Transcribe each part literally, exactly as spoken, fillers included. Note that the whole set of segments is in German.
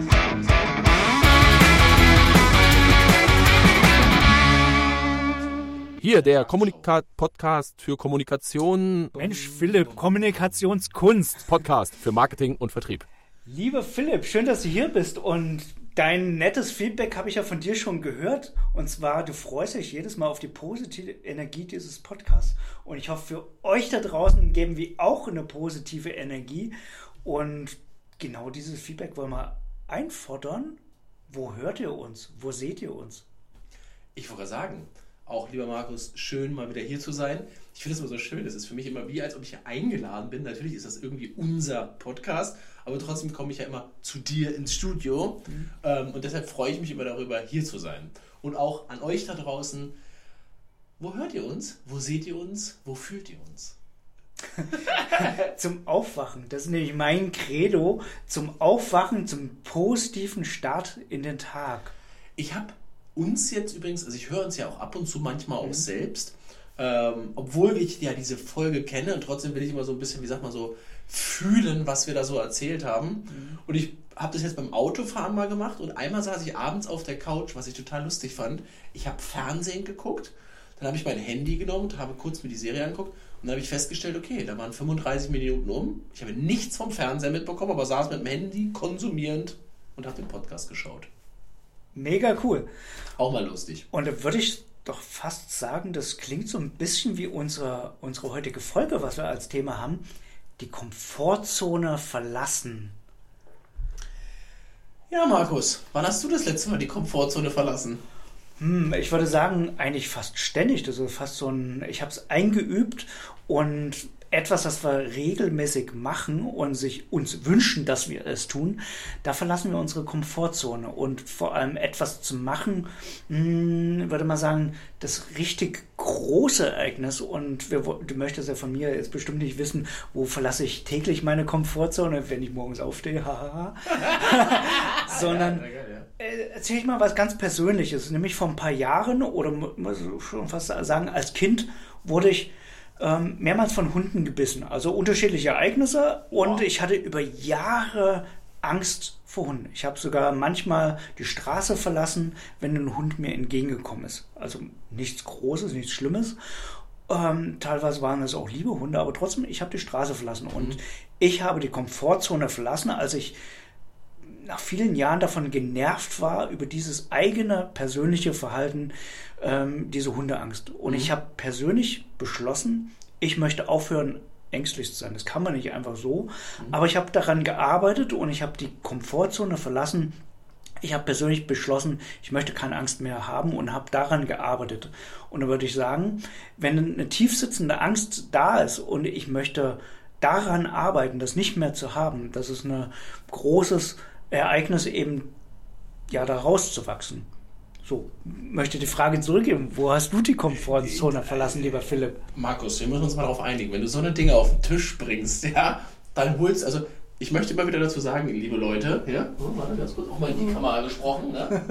Hier, der Kommunikat-Podcast für Kommunikation. Mensch, Philipp, Kommunikationskunst. Podcast für Marketing und Vertrieb. Lieber Philipp, schön, dass du hier bist. Und dein nettes Feedback habe ich ja von dir schon gehört. Und zwar, du freust dich jedes Mal auf die positive Energie dieses Podcasts. Und ich hoffe, für euch da draußen geben wir auch eine positive Energie. Und genau dieses Feedback wollen wir einfordern. Wo hört ihr uns? Wo seht ihr uns? Ich wollte sagen, auch lieber Markus, schön mal wieder hier zu sein. Ich finde es immer so schön, es ist für mich immer wie, als ob ich hier eingeladen bin. Natürlich ist das irgendwie unser Podcast, aber trotzdem komme ich ja immer zu dir ins Studio. Mhm. Ähm, und deshalb freue ich mich immer darüber, hier zu sein. Und auch an euch da draußen, wo hört ihr uns? Wo seht ihr uns? Wo fühlt ihr uns? Zum Aufwachen, das ist nämlich mein Credo, zum Aufwachen, zum positiven Start in den Tag. Ich habe uns jetzt übrigens, also ich höre uns ja auch ab und zu manchmal auch mhm. selbst, ähm, obwohl ich ja diese Folge kenne und trotzdem will ich immer so ein bisschen, wie sagt man so, fühlen, was wir da so erzählt haben. Mhm. Und ich habe das jetzt beim Autofahren mal gemacht und einmal saß ich abends auf der Couch, was ich total lustig fand. Ich habe Fernsehen geguckt, dann habe ich mein Handy genommen und habe kurz mir die Serie angeguckt und dann habe ich festgestellt, okay, da waren fünfunddreißig Minuten um. Ich habe nichts vom Fernseher mitbekommen, aber saß mit dem Handy konsumierend und habe den Podcast geschaut. Mega cool. Auch mal lustig. Und da würde ich doch fast sagen, das klingt so ein bisschen wie unsere, unsere heutige Folge, was wir als Thema haben. Die Komfortzone verlassen. Ja, Markus, wann hast du das letzte Mal die Komfortzone verlassen? Hm, ich würde sagen, eigentlich fast ständig. Das ist fast so ein, ich habe es eingeübt und etwas, das wir regelmäßig machen und sich uns wünschen, dass wir es tun, da verlassen wir unsere Komfortzone. Und vor allem etwas zu machen, mh, würde man sagen, das richtig große Ereignis. Und wir, du möchtest ja von mir jetzt bestimmt nicht wissen, wo verlasse ich täglich meine Komfortzone, wenn ich morgens aufstehe, haha. Sondern ja, geil, ja. äh, erzähle ich mal was ganz Persönliches. Nämlich vor ein paar Jahren oder muss ich schon fast sagen, als Kind wurde ich mehrmals von Hunden gebissen. Also unterschiedliche Ereignisse und wow. Ich hatte über Jahre Angst vor Hunden. Ich habe sogar manchmal die Straße verlassen, wenn ein Hund mir entgegengekommen ist. Also nichts Großes, nichts Schlimmes. Ähm, teilweise waren es auch liebe Hunde, aber trotzdem, ich habe die Straße verlassen. Und mhm. ich habe die Komfortzone verlassen, als ich nach vielen Jahren davon genervt war, über dieses eigene persönliche Verhalten, ähm, diese Hundeangst. Und mhm. ich habe persönlich beschlossen, ich möchte aufhören, ängstlich zu sein. Das kann man nicht einfach so. Mhm. Aber ich habe daran gearbeitet und ich habe die Komfortzone verlassen. Ich habe persönlich beschlossen, ich möchte keine Angst mehr haben und habe daran gearbeitet. Und da würde ich sagen, wenn eine tiefsitzende Angst da ist und ich möchte daran arbeiten, das nicht mehr zu haben, das ist ein großes Ereignis, eben ja da rauszuwachsen. So, möchte die Frage zurückgeben, wo hast du die Komfortzone verlassen, lieber Philipp? Markus, wir müssen uns mal darauf einigen, wenn du so eine Dinge auf den Tisch bringst, ja, dann holst, also ich möchte immer wieder dazu sagen, liebe Leute, ja, oh, warte, ganz kurz auch mal in die Kamera gesprochen, ne?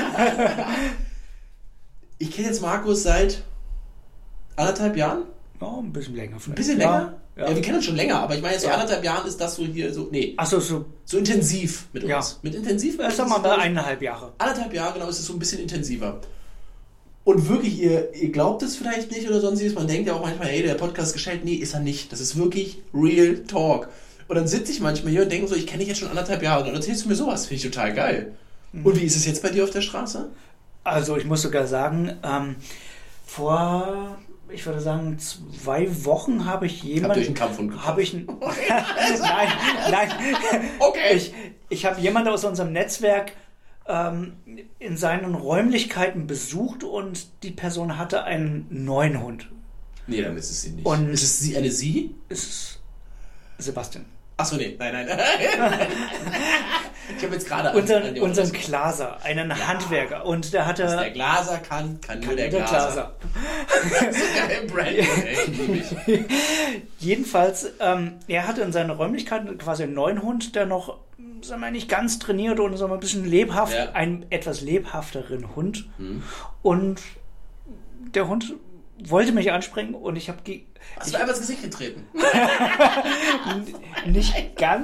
Ich kenne jetzt Markus seit anderthalb Jahren. Ja, ein bisschen länger vielleicht. Ein bisschen länger? Ja, ja. ja wir kennen uns schon länger, aber ich meine, jetzt so ja. anderthalb Jahren ist das so hier so, nee. Ach so, so. So intensiv mit uns. Ja. Mit intensiv? Ja, sagen wir mal eineinhalb Jahre. Anderthalb Jahre, genau, ist es so ein bisschen intensiver. Und wirklich, ihr, ihr glaubt es vielleicht nicht oder sonstiges, man denkt ja auch manchmal, hey, der Podcast ist gestellt. Nee, ist er nicht. Das ist wirklich Real Talk. Und dann sitze ich manchmal hier und denke so, ich kenne dich jetzt schon anderthalb Jahre und dann erzählst du mir sowas, finde ich total geil. Mhm. Und wie ist es jetzt bei dir auf der Straße? Also ich muss sogar sagen, ähm, vor... ich würde sagen, zwei Wochen habe ich jemanden... Habt ihr euch einen Kampfhund gekauft? Habe ich einen... nein, nein. Okay. Ich, ich habe jemanden aus unserem Netzwerk ähm, in seinen Räumlichkeiten besucht und die Person hatte einen neuen Hund. Nee, dann ist es sie nicht. Und ist es sie, eine sie? Ist es Sebastian. Achso, nee, nein, nein. Ich habe jetzt gerade... Unseren, unseren Glaser, einen ja. Handwerker. Und der hatte... Was der Glaser kann, kann, kann nur der, der Glaser. Glaser. Das ist geil, Branding, ey, liebe ich. Jedenfalls, ähm, er hatte in seinen Räumlichkeiten quasi einen neuen Hund, der noch, sagen wir, nicht ganz trainiert und sagen wir, ein bisschen lebhaft, ja. einen etwas lebhafteren Hund. Hm. Und der Hund wollte mich ansprechen und ich habe... Ge- Hast du einfach ins Gesicht getreten? Nicht ganz...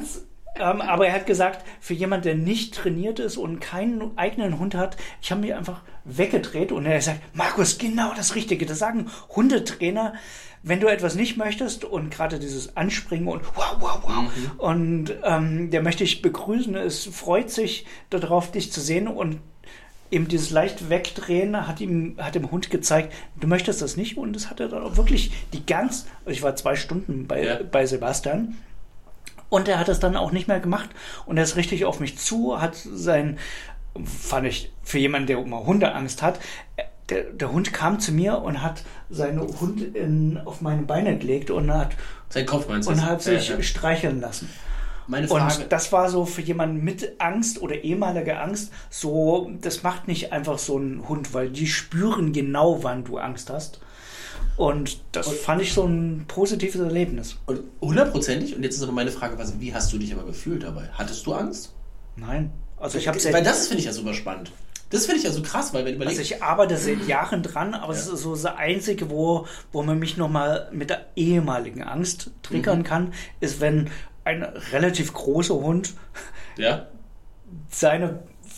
ähm, aber er hat gesagt, für jemand, der nicht trainiert ist und keinen eigenen Hund hat, ich habe mich einfach weggedreht und er sagt, Markus, genau das Richtige. Das sagen Hundetrainer, wenn du etwas nicht möchtest und gerade dieses Anspringen und wow, wow, wow mhm. und ähm, der möchte ich begrüßen, es freut sich darauf, dich zu sehen und eben dieses leicht Wegdrehen hat ihm, hat dem Hund gezeigt, du möchtest das nicht und das hat er dann auch wirklich die ganz, ich war zwei Stunden bei, ja. bei Sebastian und er hat das dann auch nicht mehr gemacht und er ist richtig auf mich zu, hat sein, fand ich für jemanden, der immer Hundeangst hat, Der, der Hund kam zu mir und hat seinen Hund in, auf meine Beine gelegt und hat, Sein Kopf meinst du? Und hat sich ja, ja. streicheln lassen. Meine Frage. Und das war so für jemanden mit Angst oder ehemaliger Angst, so, das macht nicht einfach so ein Hund, weil die spüren genau, wann du Angst hast. Und das und, fand ich so ein positives Erlebnis. Und hundertprozentig? Und jetzt ist aber meine Frage, was, wie hast du dich aber gefühlt dabei? Hattest du Angst? Nein. Also ich hab's Weil das finde ich ja super spannend. Das finde ich ja so krass, weil wenn überlegt... Also ich arbeite seit Jahren dran, aber ja. es ist so das Einzige, wo, wo man mich nochmal mit der ehemaligen Angst triggern mhm. kann, ist, wenn ein relativ großer Hund ja. seine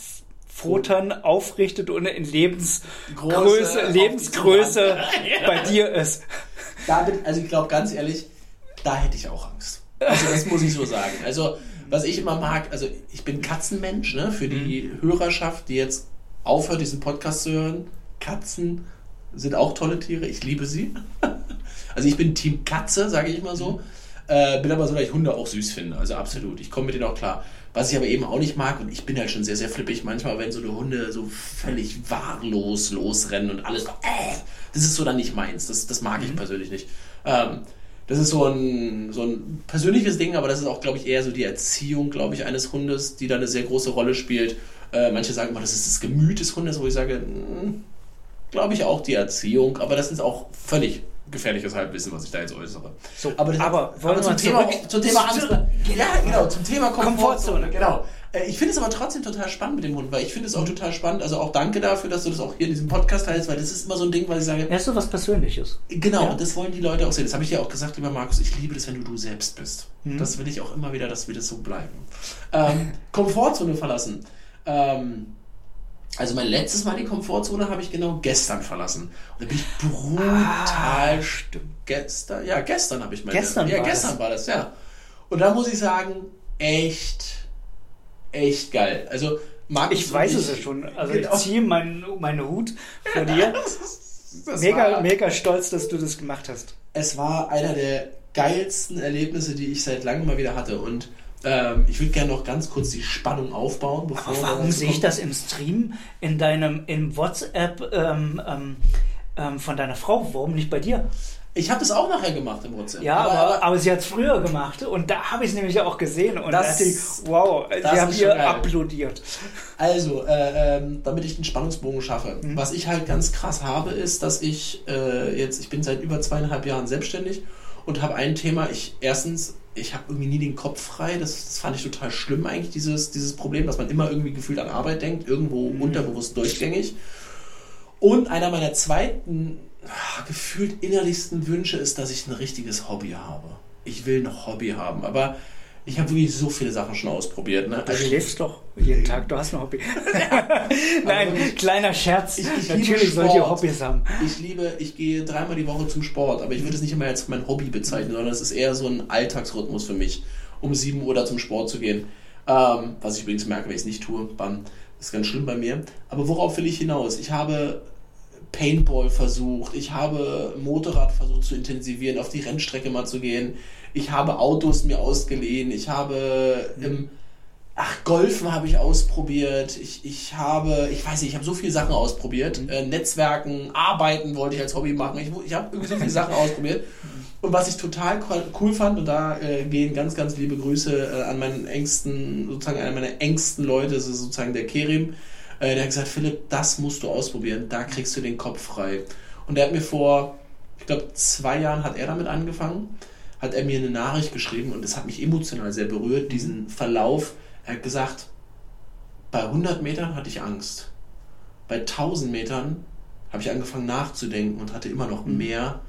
Pfoten aufrichtet und in Lebensgröße, Lebensgröße ja. bei dir ist. Da bin, also ich glaube, ganz ehrlich, da hätte ich auch Angst. Also das muss ich so sagen. Also was ich immer mag, also ich bin Katzenmensch, ne? Für die mhm. Hörerschaft, die jetzt aufhört, diesen Podcast zu hören. Katzen sind auch tolle Tiere, ich liebe sie. Also ich bin Team Katze, sage ich mal so. Mhm. Äh, bin aber so, dass ich Hunde auch süß finde, also absolut. Ich komme mit denen auch klar. Was ich aber eben auch nicht mag, und ich bin halt schon sehr, sehr flippig manchmal, wenn so eine Hunde so völlig wahllos losrennen und alles, äh, das ist so dann nicht meins. Das, das mag ich mhm. persönlich nicht. Ähm, Das ist so ein, so ein persönliches Ding, aber das ist auch, glaube ich, eher so die Erziehung, glaube ich, eines Hundes, die da eine sehr große Rolle spielt. Äh, manche sagen immer, das ist das Gemüt des Hundes, wo ich sage, glaube ich auch die Erziehung, aber das ist auch völlig gefährliches Halbwissen, was ich da jetzt äußere. So, aber das, aber, aber zum, Thema, zum Thema Angst. Ja, genau, zum Thema Komfortzone. Genau. Ich finde es aber trotzdem total spannend mit dem Hund, weil ich finde es auch total spannend, also auch danke dafür, dass du das auch hier in diesem Podcast teilst, weil das ist immer so ein Ding, weil ich sage... Ja, ist so was Persönliches. Genau, ja. das wollen die Leute auch sehen. Das habe ich ja auch gesagt, lieber Markus, ich liebe das, wenn du du selbst bist. Mhm. Das will ich auch immer wieder, dass wir das so bleiben. Ähm, Komfortzone verlassen. Ähm, also mein letztes Mal die Komfortzone habe ich genau gestern verlassen. Und da bin ich brutal... Ah, stimmt. Gestern? Ja, gestern habe ich meine... Gestern ja, war gestern das. war das, ja. Und da muss ich sagen, echt... echt geil. Also Markus ich weiß es ja schon. Also genau. Ich ziehe meinen meinen Hut vor dir. das, das mega, war, mega stolz, dass du das gemacht hast. Es war einer der geilsten Erlebnisse, die ich seit langem mal wieder hatte. Und ähm, ich würde gerne noch ganz kurz die Spannung aufbauen. Bevor Aber warum sehe ich das im Stream in deinem im WhatsApp ähm, ähm, ähm, von deiner Frau? Warum nicht bei dir? Ich habe das auch nachher gemacht im WhatsApp. Ja, aber, aber, aber sie hat es früher gemacht und da habe ich es nämlich auch gesehen und das, da dachte ich, wow, sie haben hier applaudiert. Also, äh, ähm, damit ich den Spannungsbogen schaffe. Mhm. Was ich halt ganz krass habe, ist, dass ich äh, jetzt, ich bin seit über zweieinhalb Jahren selbstständig und habe ein Thema, ich erstens, ich habe irgendwie nie den Kopf frei, das, das fand ich total schlimm eigentlich, dieses, dieses Problem, dass man immer irgendwie gefühlt an Arbeit denkt, irgendwo mhm. unterbewusst durchgängig. Und einer meiner zweiten gefühlt innerlichsten Wünsche ist, dass ich ein richtiges Hobby habe. Ich will noch Hobby haben, aber ich habe wirklich so viele Sachen schon ausprobiert. Ne? Du also, schläfst doch jeden Tag, du hast ein Hobby. Nein, ich, kleiner Scherz. Ich, ich Natürlich sollt ihr Hobbys haben. Ich liebe, ich gehe dreimal die Woche zum Sport, aber ich würde es nicht immer als mein Hobby bezeichnen, sondern es ist eher so ein Alltagsrhythmus für mich, um sieben Uhr da zum Sport zu gehen. Ähm, was ich übrigens merke, wenn ich es nicht tue, dann ist ganz schlimm bei mir. Aber worauf will ich hinaus? Ich habe Paintball versucht, ich habe Motorrad versucht zu intensivieren, auf die Rennstrecke mal zu gehen, ich habe Autos mir ausgeliehen, ich habe mhm. im, ach, Golfen habe ich ausprobiert, ich, ich habe, ich weiß nicht, ich habe so viele Sachen ausprobiert, mhm. äh, Netzwerken, Arbeiten wollte ich als Hobby machen, ich, ich habe irgendwie so viele Sachen ausprobiert und was ich total cool fand, und da äh, gehen ganz, ganz liebe Grüße äh, an meinen engsten, sozusagen einer meiner engsten Leute, das ist sozusagen der Kerim. Der hat gesagt, Philipp, das musst du ausprobieren, da kriegst du den Kopf frei. Und er hat mir vor, ich glaube, zwei Jahren hat er damit angefangen, hat er mir eine Nachricht geschrieben und das hat mich emotional sehr berührt, diesen Verlauf. Er hat gesagt, bei hundert Metern hatte ich Angst. Bei tausend Metern habe ich angefangen nachzudenken und hatte immer noch mehr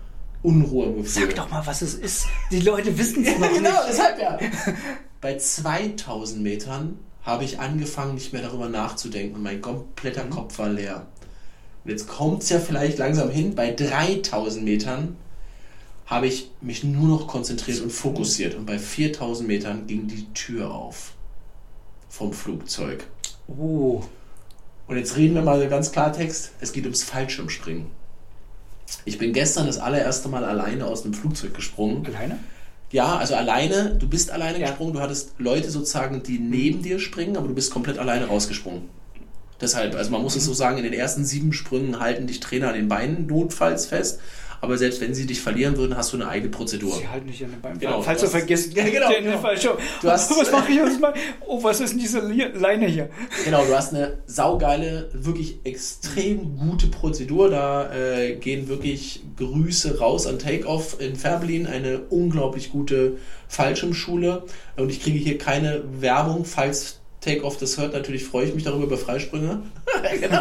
Unruhe im Gefühl. Sag doch mal, was es ist. Die Leute wissen es Ja, noch genau, nicht. deshalb ja. Bei zweitausend Metern habe ich angefangen, nicht mehr darüber nachzudenken und mein kompletter Mhm. Kopf war leer. Und jetzt kommt es ja vielleicht langsam hin, bei dreitausend Metern habe ich mich nur noch konzentriert und fokussiert. Und bei viertausend Metern ging die Tür auf vom Flugzeug. Oh. Und jetzt reden wir mal ganz Klartext, es geht ums Fallschirmspringen. Ich bin gestern das allererste Mal alleine aus einem Flugzeug gesprungen. Alleine? Ja, also alleine, du bist alleine Ja. gesprungen, du hattest Leute sozusagen, die neben dir springen, aber du bist komplett alleine rausgesprungen. Deshalb, also man muss es so sagen, in den ersten sieben Sprüngen halten dich Trainer an den Beinen notfalls fest, aber selbst wenn sie dich verlieren würden, hast du eine eigene Prozedur. Sie halten nicht an den Beinen. Genau, Falls du du hast- vergisst, Ja, genau, den genau. Fallschirm. Du hast- was mache ich jetzt mal? Oh, was ist denn diese Li- Leine hier? Genau, du hast eine saugeile, wirklich extrem gute Prozedur. Da äh, gehen wirklich Grüße raus an Takeoff in Färblin, eine unglaublich gute Fallschirmschule. Und ich kriege hier keine Werbung, falls Takeoff das hört. Natürlich freue ich mich darüber über Freisprünge. Genau.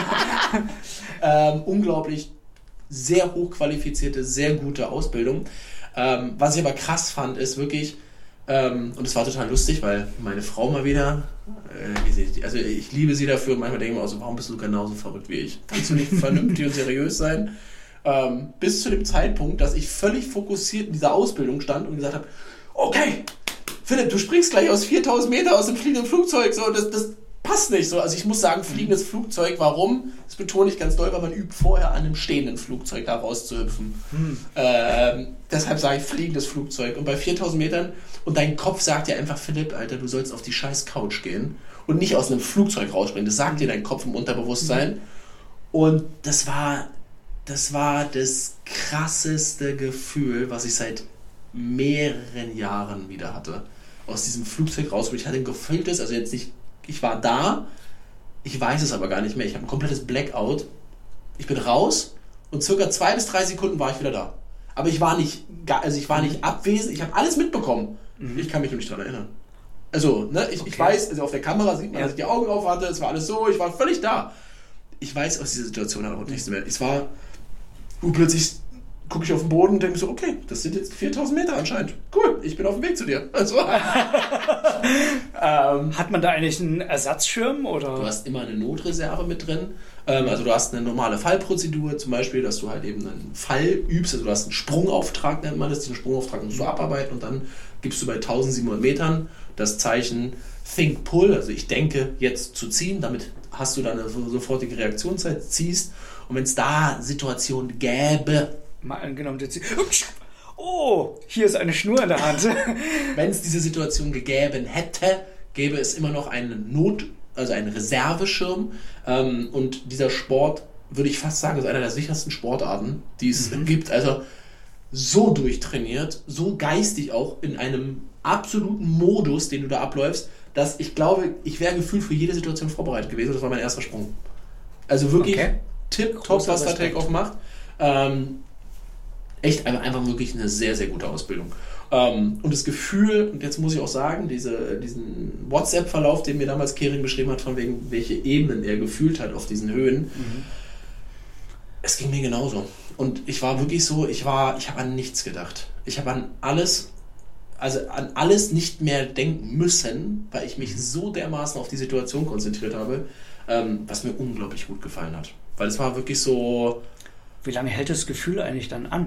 ähm, unglaublich sehr hochqualifizierte, sehr gute Ausbildung. Ähm, was ich aber krass fand, ist wirklich, ähm, und es war total lustig, weil meine Frau mal wieder, äh, wie sie- also ich liebe sie dafür, manchmal denke ich mir auch so, warum bist du genauso verrückt wie ich? Kannst du nicht vernünftig und seriös sein? Ähm, bis zu dem Zeitpunkt, dass ich völlig fokussiert in dieser Ausbildung stand und gesagt habe, okay, Philipp, du springst gleich aus viertausend Meter aus dem fliegenden Flugzeug, so, das, das passt nicht so. Also ich muss sagen, fliegendes Flugzeug, warum? Das betone ich ganz doll, weil man übt vorher an einem stehenden Flugzeug da rauszuhüpfen. Hm. Ähm, deshalb sage ich fliegendes Flugzeug. Und bei viertausend Metern, und dein Kopf sagt dir einfach, Philipp, Alter, du sollst auf die scheiß Couch gehen und nicht aus einem Flugzeug rausspringen. Das sagt dir dein Kopf im Unterbewusstsein. Und das war, das war das krasseste Gefühl, was ich seit mehreren Jahren wieder hatte. Aus diesem Flugzeug raus, ich hatte ein gefühltes, also jetzt nicht, ich war da, ich weiß es aber gar nicht mehr, ich habe ein komplettes Blackout, ich bin raus und circa zwei bis drei Sekunden war ich wieder da. Aber ich war nicht, ga- also ich war nicht abwesend, ich habe alles mitbekommen. Ich kann mich nur nicht daran erinnern. Also, ne, ich, ich Okay. weiß, also auf der Kamera sieht man, Ja. dass ich die Augen auf hatte, es war alles so, ich war völlig da. Ich weiß aus dieser Situation auch nichts mehr. Es war, und plötzlich gucke ich auf den Boden und denke so, okay, das sind jetzt viertausend Meter anscheinend. Cool, ich bin auf dem Weg zu dir. Also, ähm, Hat man da eigentlich einen Ersatzschirm oder? du hast immer eine Notreserve mit drin. Ähm, also du hast eine normale Fallprozedur, zum Beispiel, dass du halt eben einen Fall übst. Also du hast einen Sprungauftrag, nennt man das. Diesen Sprungauftrag musst du abarbeiten und dann gibst du bei eintausendsiebenhundert Metern das Zeichen Think Pull, also ich denke jetzt zu ziehen. Damit hast du dann eine so- sofortige Reaktionszeit, ziehst. Und wenn es da Situationen gäbe, Mal angenommen, jetzt. Oh, hier ist eine Schnur in der Hand. wenn es diese Situation gegeben hätte, gäbe es immer noch einen Not, also einen Reserveschirm. Ähm, und dieser Sport, würde ich fast sagen, ist einer der sichersten Sportarten, die es gibt. Also so durchtrainiert, so geistig auch in einem absoluten Modus, den du da abläufst, dass ich glaube, ich wäre gefühlt für jede Situation vorbereitet gewesen. Das war mein erster Sprung. Also wirklich Okay. tipptopp, Großer was da Respekt. Takeoff macht. Ähm, echt einfach, einfach wirklich eine sehr, sehr gute Ausbildung. Ähm, und das Gefühl, und jetzt muss ich auch sagen, diese, diesen WhatsApp-Verlauf, den mir damals Kering beschrieben hat, von wegen, welche Ebenen er gefühlt hat auf diesen Höhen, es ging mir genauso. Und ich war wirklich so, ich war, ich habe an nichts gedacht. Ich habe an alles, also an alles nicht mehr denken müssen, weil ich mich so dermaßen auf die Situation konzentriert habe, ähm, was mir unglaublich gut gefallen hat. Weil es war wirklich so, Wie lange hält das Gefühl eigentlich dann an?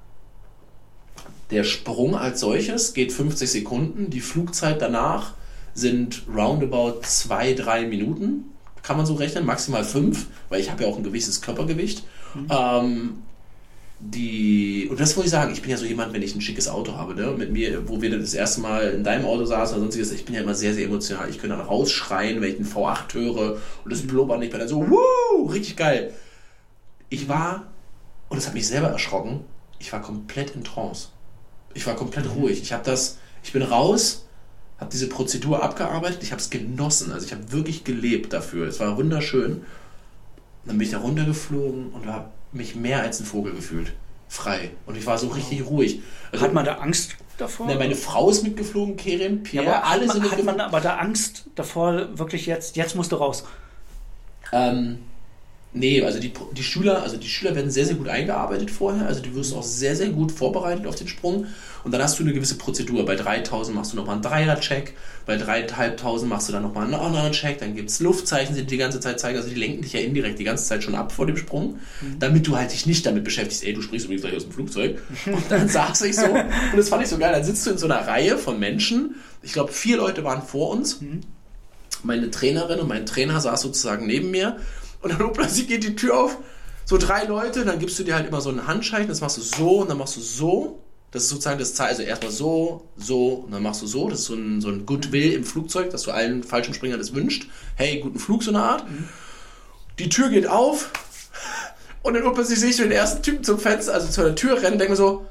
der Sprung als solches geht fünfzig Sekunden, die Flugzeit danach sind roundabout zwei, drei Minuten, kann man so rechnen, maximal fünf, weil ich habe ja auch ein gewisses Körpergewicht. Mhm. Ähm, die, und das muss ich sagen, ich bin ja so jemand, wenn ich ein schickes Auto habe, ne, mit mir, wo wir das erste Mal in deinem Auto saßen oder sonstiges, ich bin ja immer sehr, sehr emotional. Ich könnte dann rausschreien, wenn ich den V acht höre und das blubbert, ich bin dann so, wuh, richtig geil. Ich war, und das hat mich selber erschrocken, ich war komplett in Trance. Ich war komplett ruhig. Ich habe das, ich bin raus, habe diese Prozedur abgearbeitet, ich habe es genossen, also ich habe wirklich gelebt dafür. Es war wunderschön. Dann bin ich da runtergeflogen und habe mich mehr als ein Vogel gefühlt. Frei. Und ich war so richtig ruhig. Also, Hat man da Angst davor? na, meine Frau ist mitgeflogen, Kerem, Pierre, ja, aber alle hat, sind man, hat mitgeflogen. man aber da Angst davor, wirklich jetzt, jetzt musst du raus? Ähm, Nee, also die, die Schüler, also die Schüler werden sehr, sehr gut eingearbeitet vorher. Also du wirst auch sehr, sehr gut vorbereitet auf den Sprung. Und dann hast du eine gewisse Prozedur. Bei dreitausend machst du nochmal einen Dreier-Check. Bei dreitausendfünfhundert machst du dann nochmal einen anderen Check. Dann gibt es Luftzeichen, die die ganze Zeit zeigen. Also die lenken dich ja indirekt die ganze Zeit schon ab vor dem Sprung. Mhm. Damit du halt dich nicht damit beschäftigst, ey, du springst übrigens gleich aus dem Flugzeug. Und dann saß ich so. Und das fand ich so geil. Dann sitzt du in so einer Reihe von Menschen. Ich glaube, vier Leute waren vor uns. Mhm. Meine Trainerin und mein Trainer saß sozusagen neben mir. Und dann plötzlich geht die Tür auf, so drei Leute, dann gibst du dir halt immer so einen Handscheichen, das machst du so und dann machst du so. Das ist sozusagen das Zeichen, also erstmal so, so und dann machst du so. Das ist so ein, so ein Goodwill im Flugzeug, dass du allen Fallschirmspringern das wünscht. Hey, guten Flug, so eine Art. Mhm. Die Tür geht auf und dann plötzlich sehe ich so den ersten Typen zum Fenster, also zu der Tür rennen, denke mir so,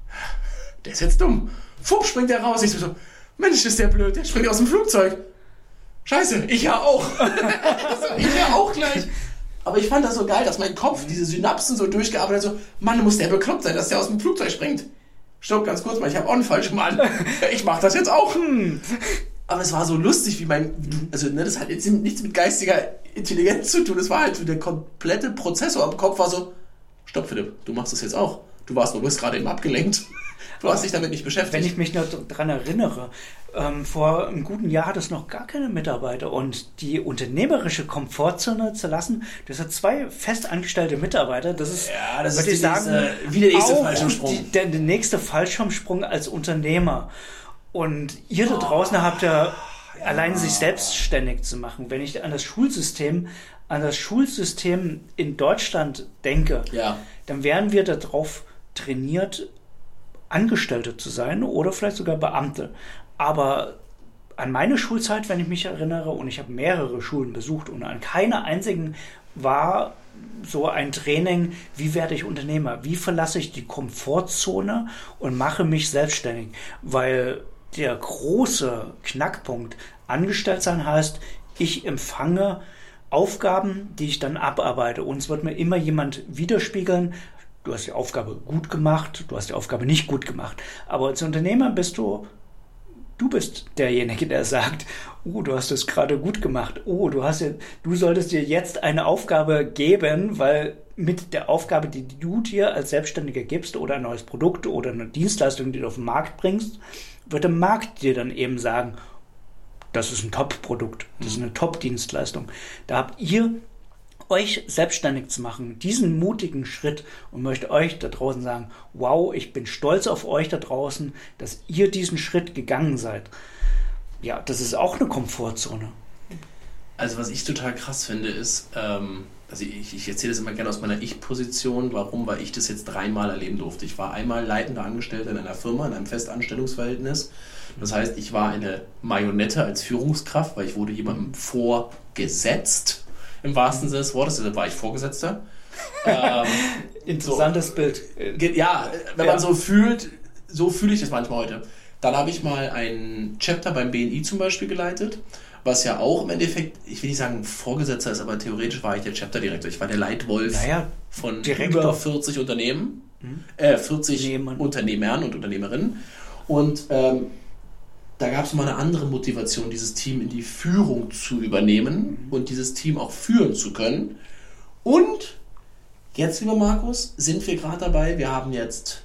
der ist jetzt dumm. Fupp, springt der raus. Ich so, Mensch, ist der blöd, der springt aus dem Flugzeug. Scheiße, ich ja auch. ich ja auch gleich. Aber ich fand das so geil, dass mein Kopf diese Synapsen so durchgearbeitet hat, so, Mann, muss der bekloppt sein, dass der aus dem Flugzeug springt. Stopp, ganz kurz mal, ich habe auch einen Fallschirm an. Ich mach das jetzt auch. Aber es war so lustig, wie mein, also ne, das hat jetzt nichts mit geistiger Intelligenz zu tun, es war halt so der komplette Prozessor am Kopf war so, stopp Philipp, du machst das jetzt auch. Du warst nur, du bist gerade eben abgelenkt. Du hast dich damit nicht beschäftigt. Wenn ich mich noch daran erinnere, ähm, vor einem guten Jahr hat es noch gar keine Mitarbeiter und die unternehmerische Komfortzone zu lassen, das hat zwei festangestellte Mitarbeiter, das ist, ja, das würde ist ich sagen, nächste, wie der nächste auch Fallschirmsprung. Die, der, der nächste Fallschirmsprung als Unternehmer. Und ihr da draußen oh, habt ja, ja allein sich selbstständig zu machen. Wenn ich an das Schulsystem, an das Schulsystem in Deutschland denke, ja. dann wären wir darauf trainiert, Angestellte zu sein oder vielleicht sogar Beamte. Aber an meine Schulzeit, wenn ich mich erinnere, und ich habe mehrere Schulen besucht und an keiner einzigen war so ein Training, wie werde ich Unternehmer, wie verlasse ich die Komfortzone und mache mich selbstständig. Weil der große Knackpunkt angestellt sein heißt, ich empfange Aufgaben, die ich dann abarbeite. Und es wird mir immer jemand widerspiegeln, du hast die Aufgabe gut gemacht, du hast die Aufgabe nicht gut gemacht. Aber als Unternehmer bist du, du bist derjenige, der sagt, oh, du hast es gerade gut gemacht. Oh, du hast, du solltest dir jetzt eine Aufgabe geben, weil mit der Aufgabe, die du dir als Selbstständiger gibst oder ein neues Produkt oder eine Dienstleistung, die du auf den Markt bringst, wird der Markt dir dann eben sagen, das ist ein Top-Produkt, das ist eine Top-Dienstleistung. Da habt ihr euch selbstständig zu machen, diesen mutigen Schritt, und möchte euch da draußen sagen, wow, ich bin stolz auf euch da draußen, dass ihr diesen Schritt gegangen seid. Ja, das ist auch eine Komfortzone. Also was ich total krass finde ist, ähm, also ich, ich erzähle das immer gerne aus meiner Ich-Position, warum, weil ich das jetzt dreimal erleben durfte. Ich war einmal leitender Angestellter in einer Firma, in einem Festanstellungsverhältnis. Das heißt, ich war eine Marionette als Führungskraft, weil ich wurde jemandem vorgesetzt. Im wahrsten Sinne des Wortes, deshalb war ich Vorgesetzter. ähm, Interessantes so. Bild. Ja, wenn ja. man so fühlt, so fühle ich das manchmal heute. Dann habe ich mal ein Chapter beim B N I zum Beispiel geleitet, was ja auch im Endeffekt, ich will nicht sagen Vorgesetzter ist, aber theoretisch war ich der Chapter-Direktor. Ich war der Leitwolf naja, von Direktor. über vierzig Unternehmen, hm? äh, vierzig Unternehmern. Unternehmern und Unternehmerinnen. Und ähm, da gab es mal eine andere Motivation, dieses Team in die Führung zu übernehmen mhm. und dieses Team auch führen zu können. Und jetzt, lieber Markus, sind wir gerade dabei, wir haben jetzt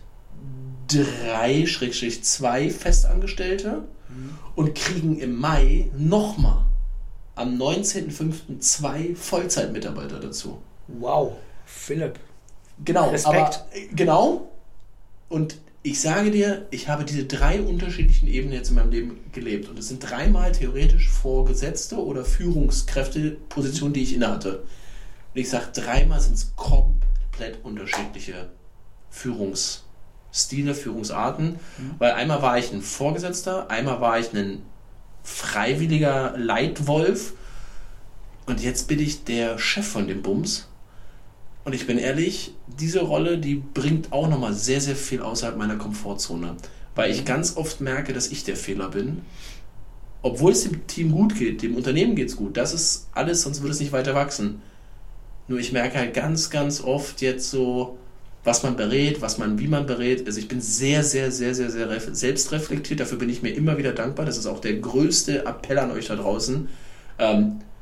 drei, Schrägstrich zwei Festangestellte mhm. und kriegen im Mai nochmal am neunzehnten fünften zwei Vollzeitmitarbeiter dazu. Wow, Philipp. Genau, Respekt. aber genau. Und ich sage dir, ich habe diese drei unterschiedlichen Ebenen jetzt in meinem Leben gelebt. Und es sind dreimal theoretisch Vorgesetzte oder Führungskräftepositionen, die ich innehatte. Und ich sage, dreimal sind es komplett unterschiedliche Führungsstile, Führungsarten. Mhm. Weil einmal war ich ein Vorgesetzter, einmal war ich ein freiwilliger Leitwolf. Und jetzt bin ich der Chef von dem Bums. Und ich bin ehrlich, diese Rolle, die bringt auch nochmal sehr, sehr viel außerhalb meiner Komfortzone. Weil ich ganz oft merke, dass ich der Fehler bin. Obwohl es dem Team gut geht, dem Unternehmen geht es gut. Das ist alles, sonst würde es nicht weiter wachsen. Nur ich merke halt ganz, ganz oft jetzt so, was man berät, was man, wie man berät. Also ich bin sehr, sehr, sehr, sehr, sehr selbstreflektiert. Dafür bin ich mir immer wieder dankbar. Das ist auch der größte Appell an euch da draußen. Ähm,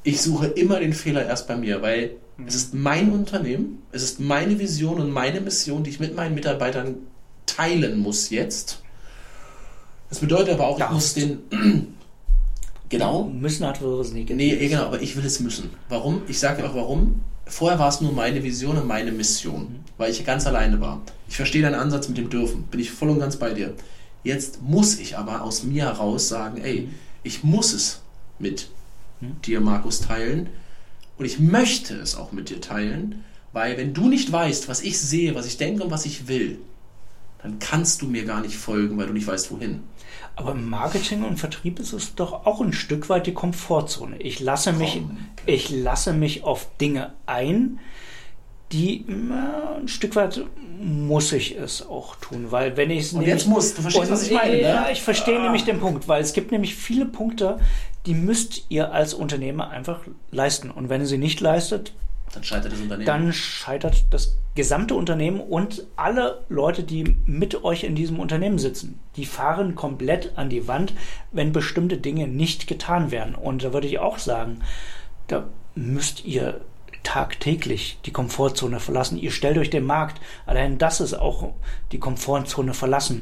Ich suche immer den Fehler erst bei mir, weil mhm. es ist mein Unternehmen, es ist meine Vision und meine Mission, die ich mit meinen Mitarbeitern teilen muss jetzt. Das bedeutet aber auch, ich muss den... genau. Müssen hat was nicht. Nee, genau, aber ich will es müssen. Warum? Ich sage auch warum. Vorher war es nur meine Vision und meine Mission, mhm. weil ich ganz alleine war. Ich verstehe deinen Ansatz mit dem Dürfen, bin ich voll und ganz bei dir. Jetzt muss ich aber aus mir heraus sagen, ey, ich muss es mit dir, Markus, teilen und ich möchte es auch mit dir teilen, weil wenn du nicht weißt, was ich sehe, was ich denke und was ich will, dann kannst du mir gar nicht folgen, weil du nicht weißt, wohin. Aber im Marketing und Vertrieb ist es doch auch ein Stück weit die Komfortzone. Ich lasse mich, ich lasse mich auf Dinge ein, die na, ein Stück weit muss ich es auch tun, weil wenn ich es und jetzt musst du verstehst, was ich meine, ne? Ja, ich verstehe ah. nämlich den Punkt, weil es gibt nämlich viele Punkte, die müsst ihr als Unternehmer einfach leisten und wenn ihr sie nicht leistet, dann scheitert das Unternehmen. Dann scheitert das gesamte Unternehmen und alle Leute, die mit euch in diesem Unternehmen sitzen, die fahren komplett an die Wand, wenn bestimmte Dinge nicht getan werden. Und da würde ich auch sagen, da müsst ihr tagtäglich die Komfortzone verlassen. Ihr stellt euch den Markt. Allein das ist auch die Komfortzone verlassen.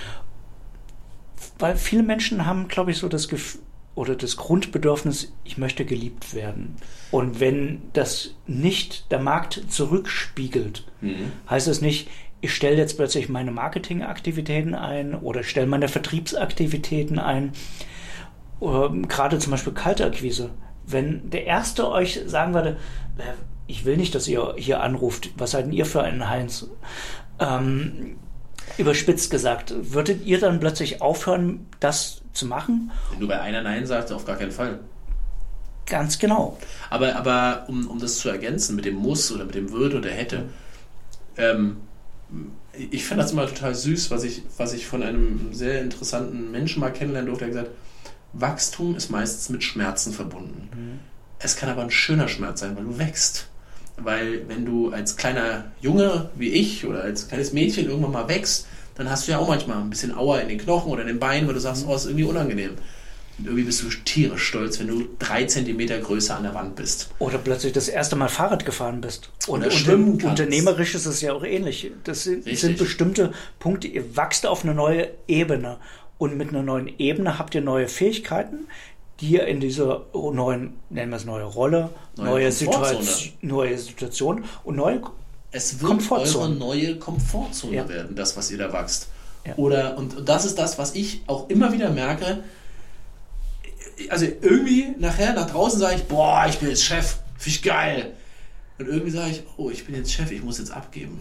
Weil viele Menschen haben, glaube ich, so das Gefühl, oder das Grundbedürfnis, ich möchte geliebt werden. Und wenn das nicht der Markt zurückspiegelt, mhm. heißt es nicht, ich stelle jetzt plötzlich meine Marketingaktivitäten ein oder stelle meine Vertriebsaktivitäten ein. Oder gerade zum Beispiel Kaltakquise. Wenn der Erste euch sagen würde, ich will nicht, dass ihr hier anruft, was seid denn ihr für einen Heinz? Ähm, überspitzt gesagt, würdet ihr dann plötzlich aufhören, das zu machen? Wenn du bei einer Nein sagst, auf gar keinen Fall. Ganz genau. Aber, aber um, um das zu ergänzen mit dem Muss oder mit dem Würde oder hätte, mhm. ähm, ich fand das immer total süß, was ich, was ich von einem sehr interessanten Menschen mal kennenlernen durfte, der gesagt hat, Wachstum ist meistens mit Schmerzen verbunden. Mhm. Es kann aber ein schöner Schmerz sein, weil du wächst. Weil wenn du als kleiner Junge wie ich oder als kleines Mädchen irgendwann mal wächst, dann hast du ja auch manchmal ein bisschen Aua in den Knochen oder in den Beinen, weil du sagst, oh, ist irgendwie unangenehm. Und irgendwie bist du tierisch stolz, wenn du drei Zentimeter größer an der Wand bist. Oder plötzlich das erste Mal Fahrrad gefahren bist. Und, oder schwimmen und unternehmerisch ist es ja auch ähnlich. Das sind, sind bestimmte Punkte, ihr wachst auf eine neue Ebene. Und mit einer neuen Ebene habt ihr neue Fähigkeiten, die ihr in dieser neuen, nennen wir es neue Rolle, neue, neue, Situation, neue Situation und neue Es wird eure neue Komfortzone ja. werden, das, was ihr da wächst. Ja. Oder, und das ist das, was ich auch immer wieder merke. Also irgendwie nachher nach draußen sage ich, boah, ich bin jetzt Chef, finde ich geil. Und irgendwie sage ich, oh, ich bin jetzt Chef, ich muss jetzt abgeben.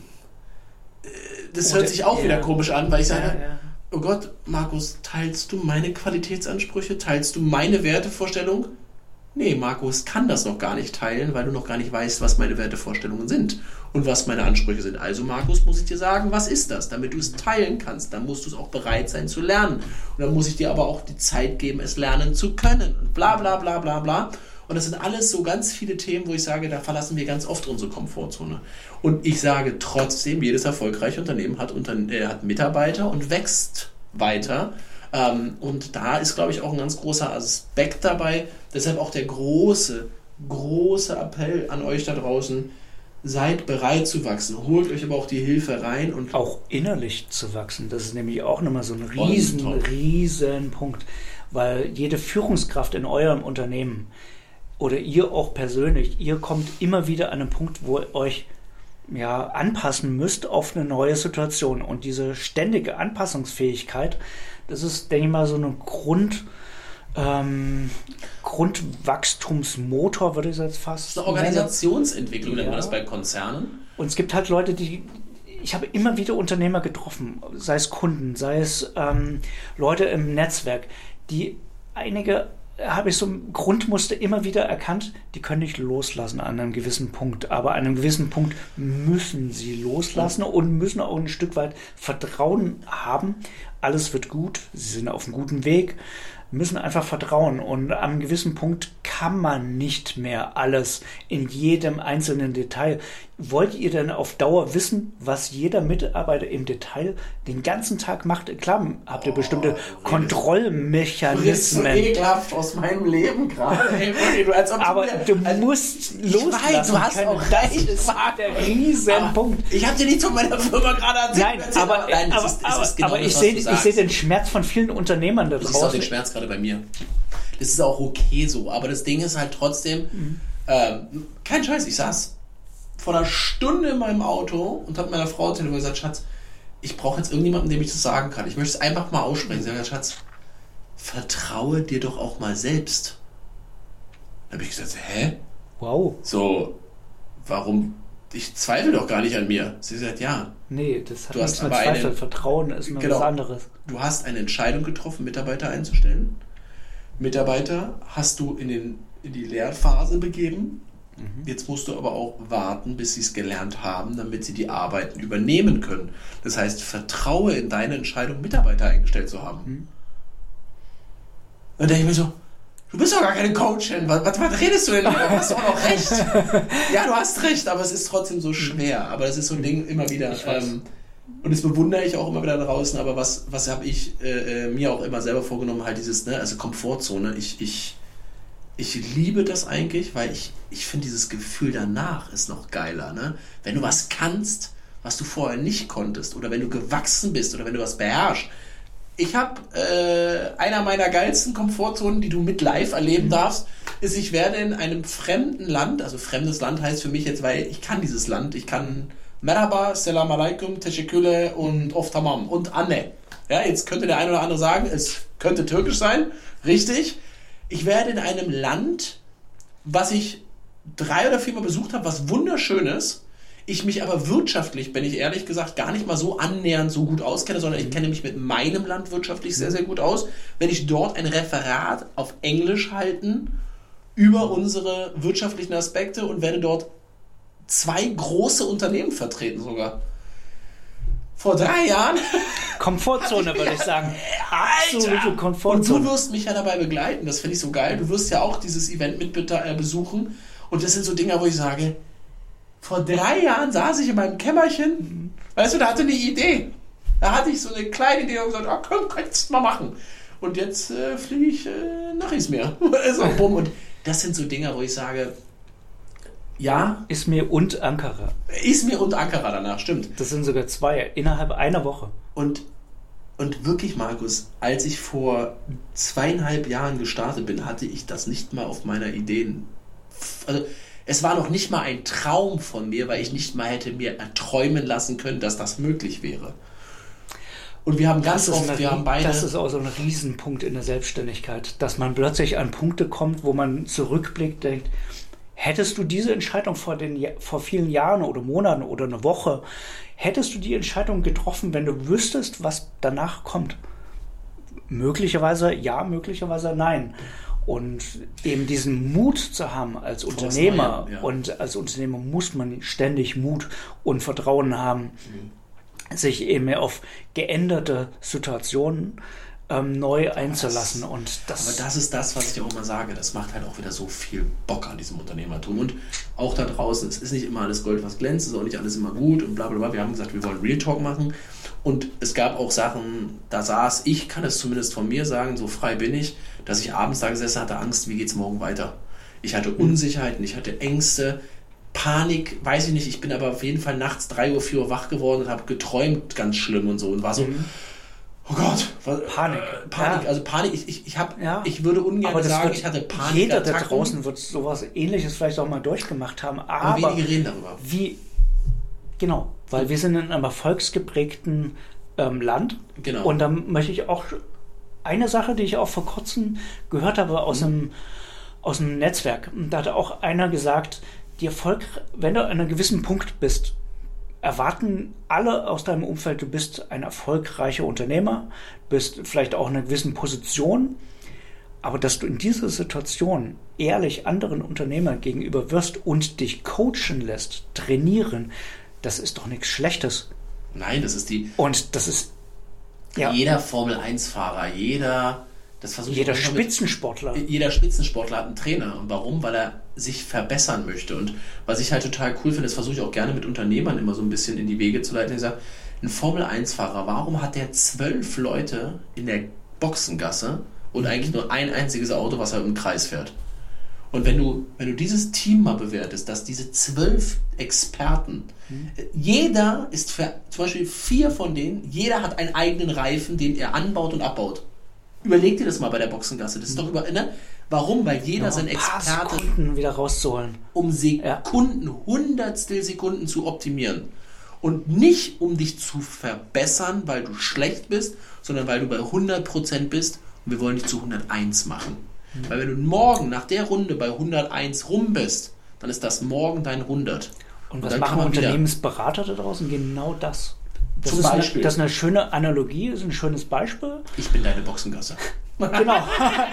Das hört Oder, sich auch ja. wieder komisch an, weil ich sage, ja, ja. oh Gott, Markus, teilst du meine Qualitätsansprüche? Teilst du meine Wertevorstellung? Nee, Markus kann das noch gar nicht teilen, weil du noch gar nicht weißt, was meine Wertevorstellungen sind und was meine Ansprüche sind. Also, Markus, muss ich dir sagen, was ist das? Damit du es teilen kannst, dann musst du es auch bereit sein zu lernen. Und dann muss ich dir aber auch die Zeit geben, es lernen zu können. Und bla bla bla bla bla. Und das sind alles so ganz viele Themen, wo ich sage, da verlassen wir ganz oft unsere Komfortzone. Und ich sage trotzdem, jedes erfolgreiche Unternehmen hat, unter, äh, hat Mitarbeiter und wächst weiter. Ähm, und da ist, glaube ich, auch ein ganz großer Aspekt dabei. Deshalb auch der große, große Appell an euch da draußen. Seid bereit zu wachsen. Holt euch aber auch die Hilfe rein. Und auch innerlich zu wachsen. Das ist nämlich auch nochmal so ein riesen, riesen Punkt. Weil jede Führungskraft in eurem Unternehmen oder ihr auch persönlich, ihr kommt immer wieder an einen Punkt, wo ihr euch ja, anpassen müsst auf eine neue Situation. Und diese ständige Anpassungsfähigkeit, das ist, denke ich mal, so ein Grund, ähm, Grundwachstumsmotor, würde ich jetzt fast eine Organisationsentwicklung, nennt man das bei Konzernen. Und es gibt halt Leute, die, ich habe immer wieder Unternehmer getroffen, sei es Kunden, sei es ähm, Leute im Netzwerk, die einige habe ich so ein Grundmuster immer wieder erkannt, die können nicht loslassen an einem gewissen Punkt, aber an einem gewissen Punkt müssen sie loslassen und müssen auch ein Stück weit Vertrauen haben. Alles wird gut, sie sind auf einem guten Weg, müssen einfach vertrauen und an einem gewissen Punkt kann man nicht mehr alles in jedem einzelnen Detail. wollt ihr denn auf Dauer wissen, was jeder Mitarbeiter im Detail den ganzen Tag macht? Klar, habt ihr Oh, bestimmte du redest- Kontrollmechanismen. Du redest so ekelhaft aus meinem Leben gerade. Ey, als ob Aber mir- du als- musst Ich loslassen weiß, du hast können. auch Das recht. ist der Riesenpunkt. Ich habe dir nichts von meiner Firma gerade erzählt. Nein, erzählt, aber, nein, es aber, ist, es aber, ist genau aber das, ich was sehe du ich sagst. sehe den Schmerz von vielen Unternehmern da Du siehst auch draußen. den Schmerz gerade bei mir. Das ist auch okay so, aber das Ding ist halt trotzdem, Mhm. ähm, kein Scheiß, ich saß vor einer Stunde in meinem Auto und habe meiner Frau telefoniert und gesagt, Schatz, ich brauche jetzt irgendjemanden, dem ich das sagen kann. Ich möchte es einfach mal aussprechen. Sie hat gesagt, Schatz, vertraue dir doch auch mal selbst. Dann habe ich gesagt, hä? Wow. So, warum? Ich zweifle doch gar nicht an mir. Sie sagt, ja, Nee, das hat Du nichts hast mit aber Zweifel. einen- Vertrauen ist mal Genau. was anderes. du hast eine Entscheidung getroffen, Mitarbeiter einzustellen. Mitarbeiter hast du in, den, in die Lehrphase begeben. Jetzt musst du aber auch warten, bis sie es gelernt haben, damit sie die Arbeiten übernehmen können. Das heißt, vertraue in deine Entscheidung, Mitarbeiter eingestellt zu haben. Mhm. Dann denke ich mir so, du bist doch gar keine Coachin. Was, was, was redest du denn? Du hast doch auch recht. Ja, du hast recht, aber es ist trotzdem so schwer. Aber das ist so ein Ding immer wieder. Ich weiß. Ähm, und das bewundere ich auch immer wieder draußen. Aber was, was habe ich äh, äh, mir auch immer selber vorgenommen? Halt dieses, ne, also Komfortzone. Ich, ich, ich liebe das eigentlich, weil ich, ich finde dieses Gefühl danach ist noch geiler. Ne? Wenn du was kannst, was du vorher nicht konntest. Oder wenn du gewachsen bist. Oder wenn du was beherrschst. Ich habe äh, einer meiner geilsten Komfortzonen, die du mit live erleben darfst, ist, ich werde in einem fremden Land, also fremdes Land heißt für mich jetzt, weil ich kann dieses Land, ich kann Merhaba, Selam Alaikum, Teşekkürler und Of Tamam und Anne. Ja, jetzt könnte der eine oder andere sagen, es könnte türkisch sein, richtig. Ich werde in einem Land, was ich drei oder viermal besucht habe, was wunderschön ist, ich mich aber wirtschaftlich, wenn ich ehrlich gesagt, gar nicht mal so annähernd so gut auskenne, sondern ich kenne mich mit meinem Land wirtschaftlich sehr, sehr gut aus. Wenn ich dort ein Referat auf Englisch halten über unsere wirtschaftlichen Aspekte und werde dort zwei große Unternehmen vertreten sogar. Vor drei Jahren. Komfortzone, würde ich sagen. Absolute Und du Komfortzone. wirst mich ja dabei begleiten, das finde ich so geil. Du wirst ja auch dieses Event mit beta- äh, besuchen. Und das sind so Dinge, wo ich sage, vor drei Jahren saß ich in meinem Kämmerchen, weißt du, da hatte eine Idee. Da hatte ich so eine kleine Idee und gesagt, oh, komm, kannst du mal machen. Und jetzt äh, fliege ich äh, nach Izmir. Also, bumm. Und das sind so Dinge, wo ich sage, ja, Izmir und Ankara. Izmir und Ankara danach, stimmt. Das sind sogar zwei, innerhalb einer Woche. Und, und wirklich, Markus, als ich vor zweieinhalb Jahren gestartet bin, hatte ich das nicht mal auf meiner Ideen. Also, es war noch nicht mal ein Traum von mir, weil ich nicht mal hätte mir erträumen lassen können, dass das möglich wäre. Und wir haben ganz Das ist oft, eine- wir haben beide... Das ist auch so ein Riesenpunkt in der Selbstständigkeit, dass man plötzlich an Punkte kommt, wo man zurückblickt, denkt, hättest du diese Entscheidung vor, den, Ja- vor vielen Jahren oder Monaten oder eine Woche, hättest du die Entscheidung getroffen, wenn du wüsstest, was danach kommt? Möglicherweise ja, möglicherweise nein. Und eben diesen Mut zu haben als Vor was Unternehmer, Neuem, ja. und als Unternehmer muss man ständig Mut und Vertrauen haben, sich eben auf geänderte Situationen ähm, neu einzulassen. Und das, Aber das ist das, was ich auch immer sage. Das macht halt auch wieder so viel Bock an diesem Unternehmertum. Und auch da draußen, es ist nicht immer alles Gold, was glänzt, es ist auch nicht alles immer gut und bla bla bla. Wir haben gesagt, wir wollen Real Talk machen. Und es gab auch Sachen, da saß, ich kann es zumindest von mir sagen, so frei bin ich, dass ich abends da gesessen hatte, Angst, wie geht's morgen weiter? Ich hatte Unsicherheiten, ich hatte Ängste, Panik, weiß ich nicht, ich bin aber auf jeden Fall nachts drei Uhr, vier Uhr wach geworden und habe geträumt ganz schlimm und so und war so, Mhm. oh Gott, was, Panik. äh, Panik, Ja. also Panik, ich, ich, ich, hab, Ja. ich würde ungern aber das sagen, wird ich hatte Panik. jeder da draußen wird sowas Ähnliches vielleicht auch mal durchgemacht haben, aber aber wenige reden darüber. wie, genau, weil wir sind in einem erfolgsgeprägten ähm, Land. Genau. Und dann möchte ich auch eine Sache, die ich auch vor kurzem gehört habe aus, Mhm. einem, aus einem Netzwerk. Da hat auch einer gesagt, die Erfolg, wenn du an einem gewissen Punkt bist, erwarten alle aus deinem Umfeld, du bist ein erfolgreicher Unternehmer, bist vielleicht auch in einer gewissen Position, aber dass du in dieser Situation ehrlich anderen Unternehmern gegenüber wirst und dich coachen lässt, trainieren, das ist doch nichts Schlechtes. Nein, das ist die, Und das ist ja, jeder Formel eins Fahrer, jeder, das versuche ich jeder auch immer mit- Spitzensportler. Jeder Spitzensportler hat einen Trainer. Und warum? Weil er sich verbessern möchte. Und was ich halt total cool finde, das versuche ich auch gerne mit Unternehmern immer so ein bisschen in die Wege zu leiten. Ich sage, ein Formel eins Fahrer, warum hat der zwölf Leute in der Boxengasse und eigentlich nur ein einziges Auto, was er im Kreis fährt? Und wenn du, wenn du dieses Team mal bewertest, dass diese zwölf Experten, mhm. jeder ist für zum Beispiel vier von denen, jeder hat einen eigenen Reifen, den er anbaut und abbaut. Überleg dir das mal bei der Boxengasse. Das ist mhm. doch über, ne? Warum? Weil jeder ja, sein Experte, Sekunden wieder rauszuholen, um Sekunden, ja. Hundertstel Sekunden zu optimieren. Und nicht, um dich zu verbessern, weil du schlecht bist, sondern weil du bei hundert Prozent bist und wir wollen dich zu hunderteins machen. Mhm. Weil wenn du morgen nach der Runde bei hunderteins rum bist, dann ist das morgen dein hundert. Und, und was machen Unternehmensberater da draußen? Genau das. Das Zum ist Beispiel. Eine, das ist eine schöne Analogie, ist ein schönes Beispiel. Ich bin deine Boxengasse. Genau.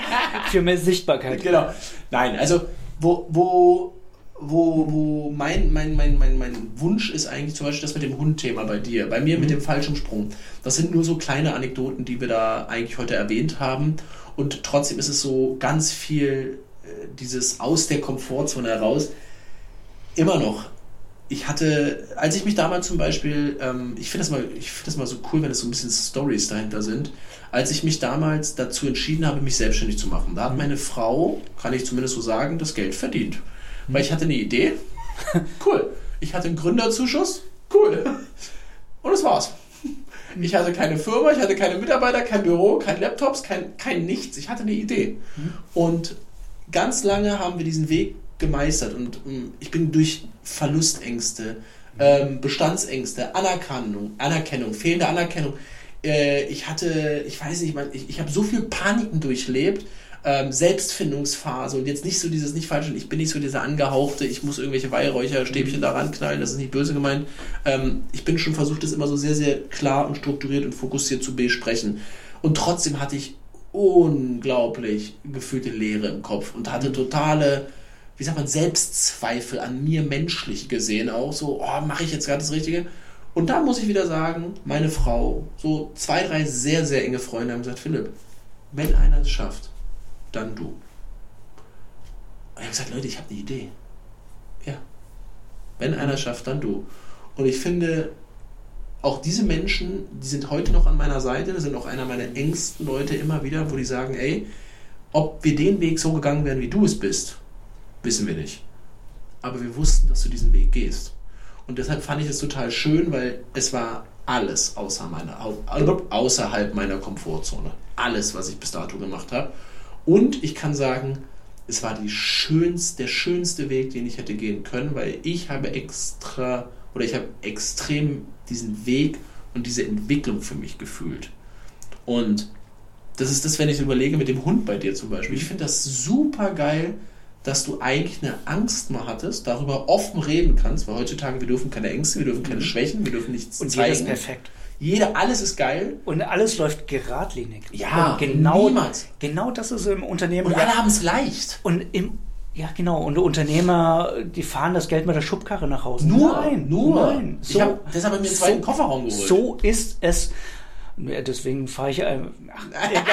Für mehr Sichtbarkeit. Genau. Nein, also wo, wo, wo, wo mein, mein, mein, mein, mein Wunsch ist eigentlich zum Beispiel das mit dem Hund-Thema bei dir. Bei mir mhm. mit dem Fallschirmsprung. Das sind nur so kleine Anekdoten, die wir da eigentlich heute erwähnt haben. Und trotzdem ist es so ganz viel äh, dieses aus der Komfortzone heraus. Immer noch. Ich hatte, als ich mich damals zum Beispiel, ähm, ich finde das mal, ich finde das mal so cool, wenn es so ein bisschen Storys dahinter sind, als ich mich damals dazu entschieden habe, mich selbstständig zu machen. Da hat meine Frau, kann ich zumindest so sagen, das Geld verdient. Mhm. Weil ich hatte eine Idee, cool. Ich hatte einen Gründerzuschuss, cool. Und das war's. Ich hatte keine Firma, ich hatte keine Mitarbeiter, kein Büro, kein Laptops, kein, kein nichts. Ich hatte eine Idee. Mhm. Und ganz lange haben wir diesen Weg gemeistert und um, ich bin durch Verlustängste, ähm, Bestandsängste, Anerkennung, Anerkennung, fehlende Anerkennung. Äh, ich hatte, ich weiß nicht, ich, ich habe so viel Paniken durchlebt, ähm, Selbstfindungsphase und jetzt nicht so dieses, nicht falsch, ich bin nicht so dieser angehauchte, ich muss irgendwelche Weihräucherstäbchen da ranknallen, das ist nicht böse gemeint. Ähm, ich bin schon versucht, das immer so sehr, sehr klar und strukturiert und fokussiert zu besprechen. Und trotzdem hatte ich unglaublich gefühlte Leere im Kopf und hatte totale, wie sagt man, Selbstzweifel an mir menschlich gesehen auch, so, oh, mache ich jetzt gerade das Richtige? Und da muss ich wieder sagen, meine Frau, so zwei, drei sehr, sehr enge Freunde haben gesagt, Philipp, wenn einer es schafft, dann du. Und ich habe gesagt, Leute, ich habe eine Idee. Ja. Wenn einer es schafft, dann du. Und ich finde, auch diese Menschen, die sind heute noch an meiner Seite, das sind auch einer meiner engsten Leute immer wieder, wo die sagen, ey, ob wir den Weg so gegangen wären, wie du es bist, wissen wir nicht. Aber wir wussten, dass du diesen Weg gehst. Und deshalb fand ich es total schön, weil es war alles außer meiner, außerhalb meiner Komfortzone. Alles, was ich bis dato gemacht habe. Und ich kann sagen, es war die schönste, der schönste Weg, den ich hätte gehen können, weil ich habe extra, oder ich habe extrem diesen Weg und diese Entwicklung für mich gefühlt. Und das ist das, wenn ich überlege mit dem Hund bei dir zum Beispiel. Ich finde das super geil, dass du eigentlich eine Angst mal hattest, darüber offen reden kannst, weil heutzutage, wir dürfen keine Ängste, wir dürfen keine Schwächen, wir dürfen nichts und zeigen. Und jeder ist perfekt. Jeder, alles ist geil. Und alles läuft geradlinig. Ja, und genau, niemals. Genau das ist im Unternehmen. Und alle haben es leicht. Und im, ja, genau. Und Unternehmer, die fahren das Geld mit der Schubkarre nach Hause. Nur, nein, nur. Nein. So, ich habe deshalb mir einen zweiten so, Kofferraum geholt. So ist es. Deswegen fahre ich. Äh, ach,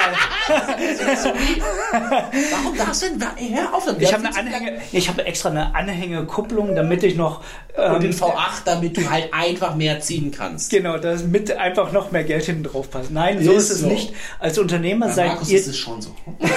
egal. Warum darfst du denn? Hör auf damit. Ich habe eine Anhänge, ich habe extra eine Anhängekupplung, damit ich noch. Ähm, und den V acht, damit du halt einfach mehr ziehen kannst. Genau, damit einfach noch mehr Geld hinten drauf passt. Nein, so ist, ist es so. Nicht. Als Unternehmer Bei seid Markus ihr. Ist es schon so.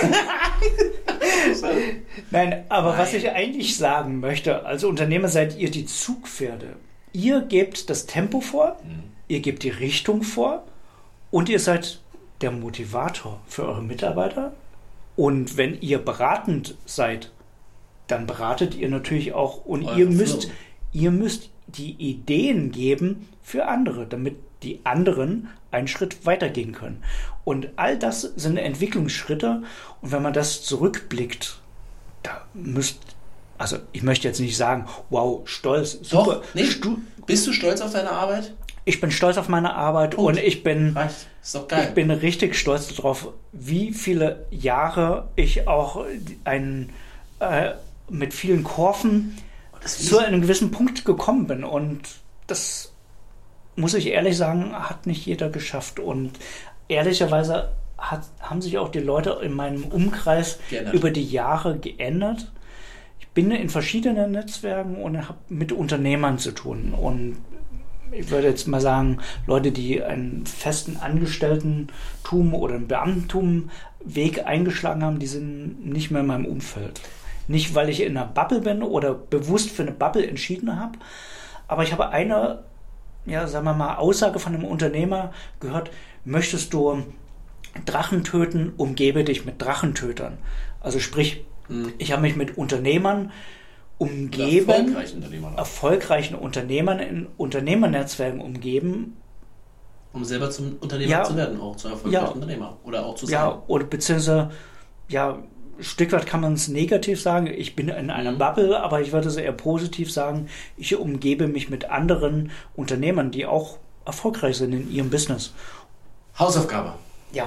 Nein, aber Nein. was ich eigentlich sagen möchte, als Unternehmer seid ihr die Zugpferde. Ihr gebt das Tempo vor, mhm. ihr gebt die Richtung vor. Und ihr seid der Motivator für eure Mitarbeiter. Und wenn ihr beratend seid, dann beratet ihr natürlich auch. Und ihr müsst, ihr müsst die Ideen geben für andere, damit die anderen einen Schritt weitergehen können. Und all das sind Entwicklungsschritte. Und wenn man das zurückblickt, da müsst, also ich möchte jetzt nicht sagen, wow, stolz, super. Doch, nee, Stu- bist du stolz auf deine Arbeit? Ich bin stolz auf meine Arbeit Gut. und ich bin, ist doch geil. ich bin richtig stolz darauf, wie viele Jahre ich auch ein, äh, mit vielen Kurven zu einem gewissen Punkt gekommen bin. Und das, muss ich ehrlich sagen, hat nicht jeder geschafft. Und ehrlicherweise hat, haben sich auch die Leute in meinem Umkreis geändert. Über die Jahre geändert. ich bin in verschiedenen Netzwerken und habe mit Unternehmern zu tun. Und ich würde jetzt mal sagen, Leute, die einen festen Angestelltentum oder einen Beamtentum-Weg eingeschlagen haben, die sind nicht mehr in meinem Umfeld. Nicht, weil ich in einer Bubble bin oder bewusst für eine Bubble entschieden habe, aber ich habe eine, ja, sagen wir mal, Aussage von einem Unternehmer gehört: Möchtest du Drachen töten, umgebe dich mit Drachentötern. Also sprich, hm. ich habe mich mit Unternehmern umgeben, erfolgreichen Unternehmern, erfolgreichen Unternehmern in Unternehmernetzwerken umgeben. Um selber zum Unternehmer ja, zu werden, auch zu erfolgreichen ja, Unternehmer oder auch zu sein. Ja, oder beziehungsweise, ja, ein Stück weit kann man es negativ sagen, ich bin in einer mhm. Bubble, aber ich würde es eher positiv sagen, ich umgebe mich mit anderen Unternehmern, die auch erfolgreich sind in ihrem Business. Hausaufgabe. Ja.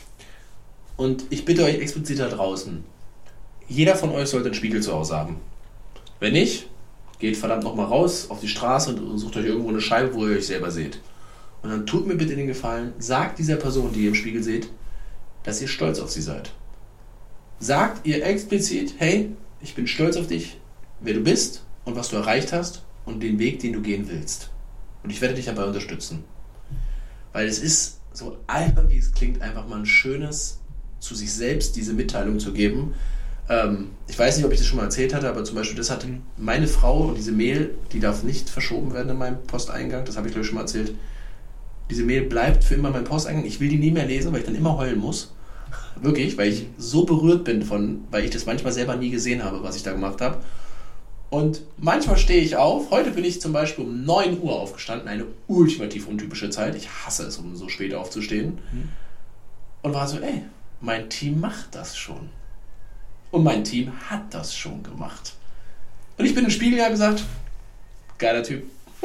Und ich bitte euch explizit da draußen, jeder von euch sollte einen Spiegel zu Hause haben. Wenn nicht, geht verdammt nochmal raus auf die Straße und sucht euch irgendwo eine Scheibe, wo ihr euch selber seht. Und dann tut mir bitte den Gefallen, sagt dieser Person, die ihr im Spiegel seht, dass ihr stolz auf sie seid. Sagt ihr explizit: Hey, ich bin stolz auf dich, wer du bist und was du erreicht hast und den Weg, den du gehen willst. Und ich werde dich dabei unterstützen. Weil es ist, so albern wie es klingt, einfach mal ein schönes, zu sich selbst diese Mitteilung zu geben. Ähm, ich weiß nicht, ob ich das schon mal erzählt hatte, aber zum Beispiel, das hat meine Frau, und diese Mail, die darf nicht verschoben werden in meinem Posteingang, das habe ich glaube ich schon mal erzählt. Diese Mail bleibt für immer in meinem Posteingang. Ich will die nie mehr lesen, weil ich dann immer heulen muss. Wirklich, weil ich so berührt bin von, weil ich das manchmal selber nie gesehen habe, was ich da gemacht habe. Und manchmal stehe ich auf. Heute bin ich zum Beispiel um neun Uhr aufgestanden, eine ultimativ untypische Zeit. Ich hasse es, um so spät aufzustehen. Mhm. Und war so, ey, mein Team macht das schon. Und mein Team hat das schon gemacht. Und ich bin im Spiegel ja gesagt, geiler Typ.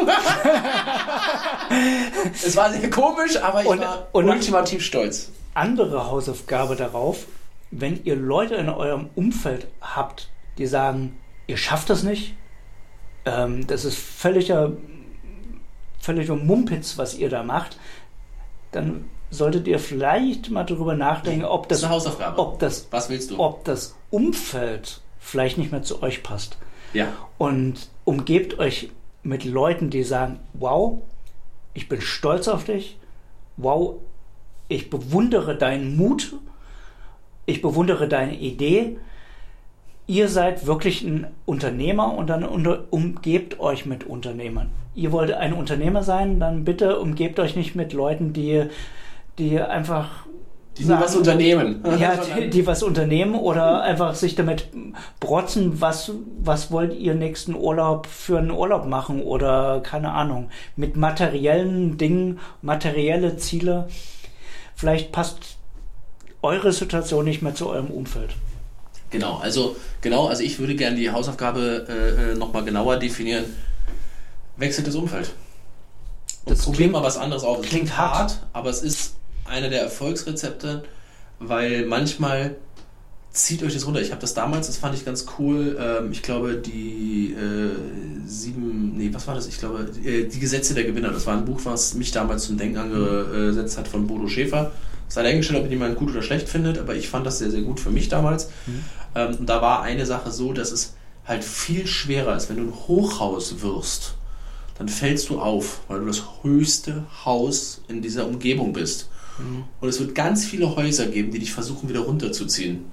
Es war sehr komisch, aber ich und, war und ultimativ stolz. Andere Hausaufgabe darauf: Wenn ihr Leute in eurem Umfeld habt, die sagen, ihr schafft das nicht, ähm, das ist völliger, völliger Mumpitz, was ihr da macht, dann solltet ihr vielleicht mal darüber nachdenken, ob das, das ist eine Hausaufgabe. Ob das, was willst du? Ob das Umfeld vielleicht nicht mehr zu euch passt. Ja. Und umgebt euch mit Leuten, die sagen: Wow, ich bin stolz auf dich. Wow, ich bewundere deinen Mut. Ich bewundere deine Idee. Ihr seid wirklich ein Unternehmer und dann unter, umgebt euch mit Unternehmern. Ihr wollt ein Unternehmer sein, dann bitte umgebt euch nicht mit Leuten, die, die einfach Die sagen, nur was unternehmen. Ja, die, die was unternehmen oder einfach sich damit brotzen, was, was wollt ihr nächsten Urlaub für einen Urlaub machen oder keine Ahnung. Mit materiellen Dingen, materielle Ziele. Vielleicht passt eure Situation nicht mehr zu eurem Umfeld. Genau, also genau, also ich würde gerne die Hausaufgabe äh, nochmal genauer definieren. Wechselt das Umfeld. Und das probieren mal was anderes auf. Es klingt, klingt hart, hart, aber es ist einer der Erfolgsrezepte, weil manchmal zieht euch das runter. Ich habe das damals, das fand ich ganz cool, ähm, ich glaube die äh, sieben, nee, was war das? Ich glaube, äh, die Gesetze der Gewinner. Das war ein Buch, was mich damals zum Denken angesetzt hat von Bodo Schäfer. Es sei dahingestellt, ob jemand gut oder schlecht findet, aber ich fand das sehr, sehr gut für mich damals. Mhm. Ähm, und da war eine Sache so, dass es halt viel schwerer ist, wenn du ein Hochhaus wirst, dann fällst du auf, weil du das höchste Haus in dieser Umgebung bist. Mhm. Und es wird ganz viele Häuser geben, die dich versuchen, wieder runterzuziehen.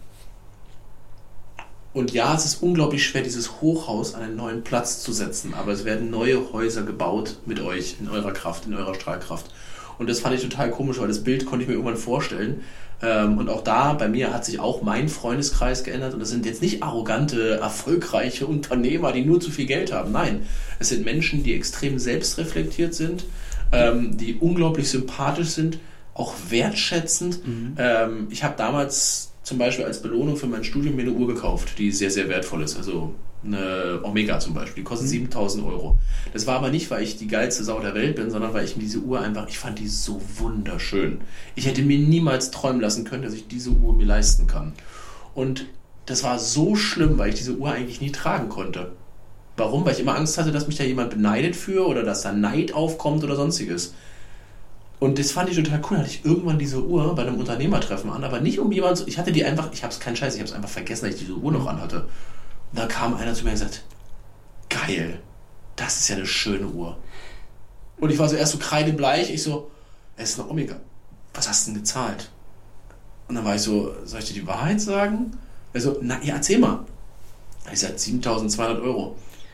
Und ja, es ist unglaublich schwer, dieses Hochhaus an einen neuen Platz zu setzen, aber es werden neue Häuser gebaut mit euch, in eurer Kraft, in eurer Strahlkraft. Und das fand ich total komisch, weil das Bild konnte ich mir irgendwann vorstellen. Und auch da, bei mir hat sich auch mein Freundeskreis geändert. Und das sind jetzt nicht arrogante, erfolgreiche Unternehmer, die nur zu viel Geld haben. Nein, es sind Menschen, die extrem selbstreflektiert sind, die unglaublich sympathisch sind, auch wertschätzend. Mhm. Ich habe damals zum Beispiel als Belohnung für mein Studium mir eine Uhr gekauft, die sehr, sehr wertvoll ist. Also eine Omega zum Beispiel, die kostet mhm. siebentausend Euro. Das war aber nicht, weil ich die geilste Sau der Welt bin, sondern weil ich mir diese Uhr einfach, ich fand die so wunderschön. Ich hätte mir niemals träumen lassen können, dass ich diese Uhr mir leisten kann. Und das war so schlimm, weil ich diese Uhr eigentlich nie tragen konnte. Warum? Weil ich immer Angst hatte, dass mich da jemand beneidet für oder dass da Neid aufkommt oder sonstiges. Und das fand ich total cool. Da hatte ich irgendwann diese Uhr bei einem Unternehmertreffen an, aber nicht um jemanden zu... Ich hatte die einfach... Ich hab's keinen Scheiß, ich hab's einfach vergessen, dass ich diese Uhr noch anhatte. Und da kam einer zu mir und gesagt, geil, das ist ja eine schöne Uhr. Und ich war so erst so kreidebleich, ich so, es ist eine Omega. Was hast du denn gezahlt? Und dann war ich so, soll ich dir die Wahrheit sagen? Also, na ja, erzähl mal. Ich sagte, siebentausendzweihundert Euro.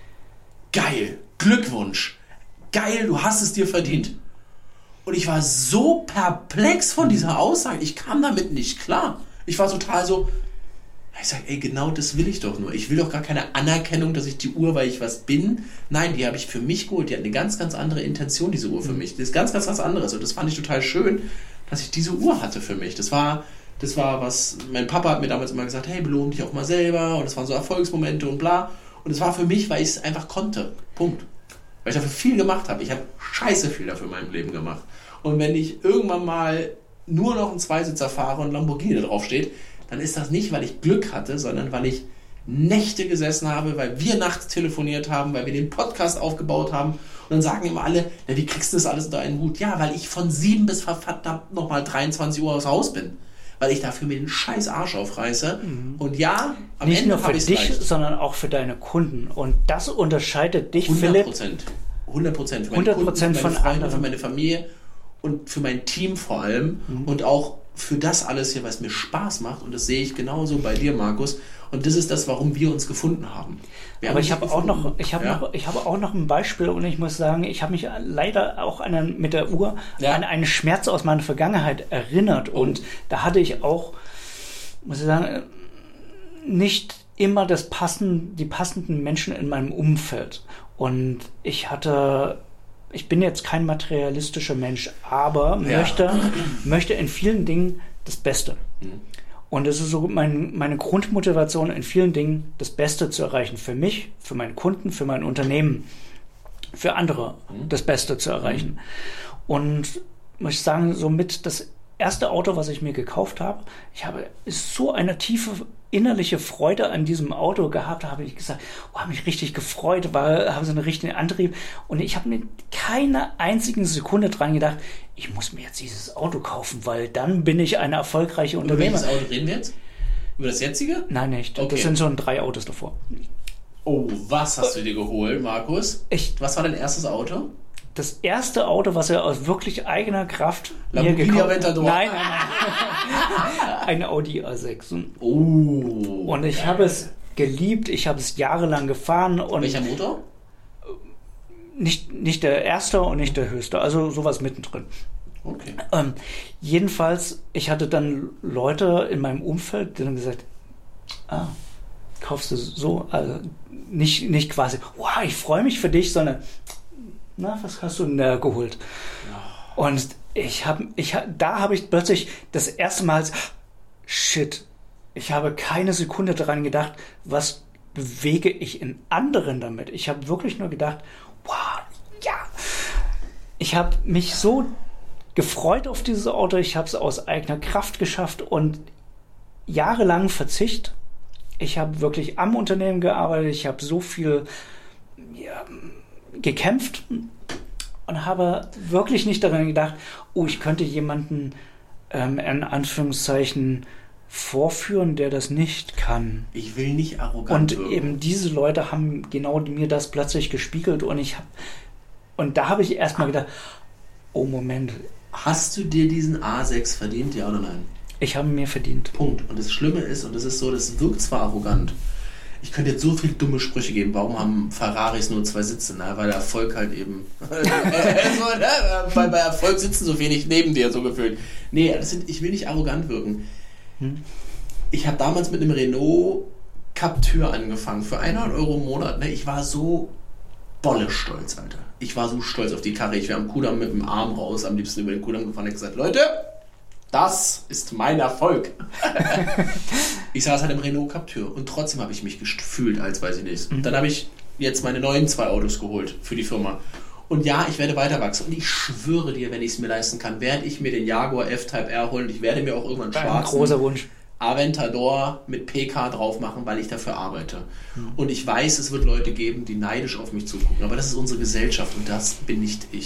Geil, Glückwunsch. Geil, du hast es dir verdient. Und ich war so perplex von dieser Aussage. Ich kam damit nicht klar. Ich war total so, ich sag, ey, genau das will ich doch nur. Ich will doch gar keine Anerkennung, dass ich die Uhr, weil ich was bin. Nein, die habe ich für mich geholt. Die hat eine ganz, ganz andere Intention, diese Uhr für mich. Das ist ganz, ganz was anderes. Und das fand ich total schön, dass ich diese Uhr hatte für mich. Das war, das war was, mein Papa hat mir damals immer gesagt, hey, belohn dich auch mal selber. Und das waren so Erfolgsmomente und bla. Und es war für mich, weil ich es einfach konnte. Punkt. Weil ich dafür viel gemacht habe. Ich habe scheiße viel dafür in meinem Leben gemacht. Und wenn ich irgendwann mal nur noch einen Zweisitzer fahre und Lamborghini da drauf steht, dann ist das nicht, weil ich Glück hatte, sondern weil ich Nächte gesessen habe, weil wir nachts telefoniert haben, weil wir den Podcast aufgebaut haben. Und dann sagen immer alle, ja, wie kriegst du das alles unter einen Hut? Ja, weil ich von sieben bis verdammt nochmal dreiundzwanzig Uhr aus Haus bin. Weil ich dafür mir den scheiß Arsch aufreiße. Mhm. Und ja, am nicht Ende nur für dich, leicht. Sondern auch für deine Kunden. Und das unterscheidet dich, hundert Prozent. Philipp. hundert Prozent. Für meine hundert Prozent Kunden, für meine von Freunde, anderen. für meine Familie und für mein Team vor allem. Mhm. Und auch für das alles hier, was mir Spaß macht. Und das sehe ich genauso bei dir, Markus. Und das ist das, warum wir uns gefunden haben. Wir Aber haben ich habe auch noch, ich habe ja? noch, ich habe auch noch ein Beispiel und ich muss sagen, ich habe mich leider auch an einen, mit der Uhr ja. an einen Schmerz aus meiner Vergangenheit erinnert oh. und da hatte ich auch, muss ich sagen, nicht immer das passen, die passenden Menschen in meinem Umfeld. Und ich hatte, ich bin jetzt kein materialistischer Mensch, aber ja. möchte, möchte in vielen Dingen das Beste. Mhm. Und es ist so mein, meine Grundmotivation, in vielen Dingen das Beste zu erreichen. Für mich, für meinen Kunden, für mein Unternehmen, für andere mhm. das Beste zu erreichen. Mhm. Und muss ich sagen, somit das erste Auto, was ich mir gekauft habe, ich habe so eine tiefe innerliche Freude an diesem Auto gehabt, da habe ich gesagt, oh, habe mich richtig gefreut, war, habe so einen richtigen Antrieb und ich habe mir keine einzige Sekunde dran gedacht, ich muss mir jetzt dieses Auto kaufen, weil dann bin ich eine erfolgreiche Unternehmer. Über welches Auto reden wir jetzt? Über das jetzige? Nein, nicht. Okay. Das sind schon drei Autos davor. Oh, was hast du dir geholt, Markus? Ich, was war dein erstes Auto? Das erste Auto, was er aus wirklich eigener Kraft Lamborghini mir gekauft Aventador. Nein, nein, nein. Ein Audi A sechs. Oh. Und ich habe es geliebt, ich habe es jahrelang gefahren. Und welcher Motor? Nicht, nicht der erste und nicht der höchste, also sowas mittendrin. Okay. Ähm, jedenfalls, ich hatte dann Leute in meinem Umfeld, die dann gesagt, ah, kaufst du so, also nicht, nicht quasi, wow, ich freue mich für dich, sondern na, was hast du denn da geholt? Ja. Und ich habe, ich, da habe ich plötzlich das erste Mal, shit, ich habe keine Sekunde daran gedacht, was bewege ich in anderen damit. Ich habe wirklich nur gedacht, wow, ja. Ich habe mich so gefreut auf dieses Auto, ich habe es aus eigener Kraft geschafft und jahrelang Verzicht. Ich habe wirklich am Unternehmen gearbeitet, ich habe so viel ja, gekämpft und habe wirklich nicht daran gedacht, oh, ich könnte jemanden ähm, in Anführungszeichen vorführen, der das nicht kann. Ich will nicht arrogant Und wirken. Eben diese Leute haben genau mir das plötzlich gespiegelt und ich habe und da habe ich erstmal gedacht, oh Moment. Hast du dir diesen A sechs verdient, ja oder nein? Ich habe ihn mir verdient. Punkt. Und das Schlimme ist, und das ist so, das wirkt zwar arrogant, ich könnte jetzt so viele dumme Sprüche geben. Warum haben Ferraris nur zwei Sitze? Na, weil der Erfolg halt eben... so, ne? Weil bei Erfolg sitzen so wenig neben dir, so gefühlt. Nee, das sind, ich will nicht arrogant wirken. Hm? Ich habe damals mit einem Renault Captur angefangen. Für hundert Euro im Monat. Ne? Ich war so bolle stolz, Alter. Ich war so stolz auf die Karre. Ich wäre am Kudamm mit dem Arm raus, am liebsten über den Kudamm gefahren und gesagt, Leute... Das ist mein Erfolg. Ich saß halt im Renault Captur und trotzdem habe ich mich gefühlt, als weiß ich nicht. Mhm. Dann habe ich jetzt meine neuen zwei Autos geholt für die Firma. Und ja, ich werde weiter wachsen. Und ich schwöre dir, wenn ich es mir leisten kann, werde ich mir den Jaguar F-Type R holen. Ich werde mir auch irgendwann schwarzen großer Wunsch. Aventador mit P K drauf machen, weil ich dafür arbeite. Mhm. Und ich weiß, es wird Leute geben, die neidisch auf mich zugucken. Aber das ist unsere Gesellschaft und das bin nicht ich.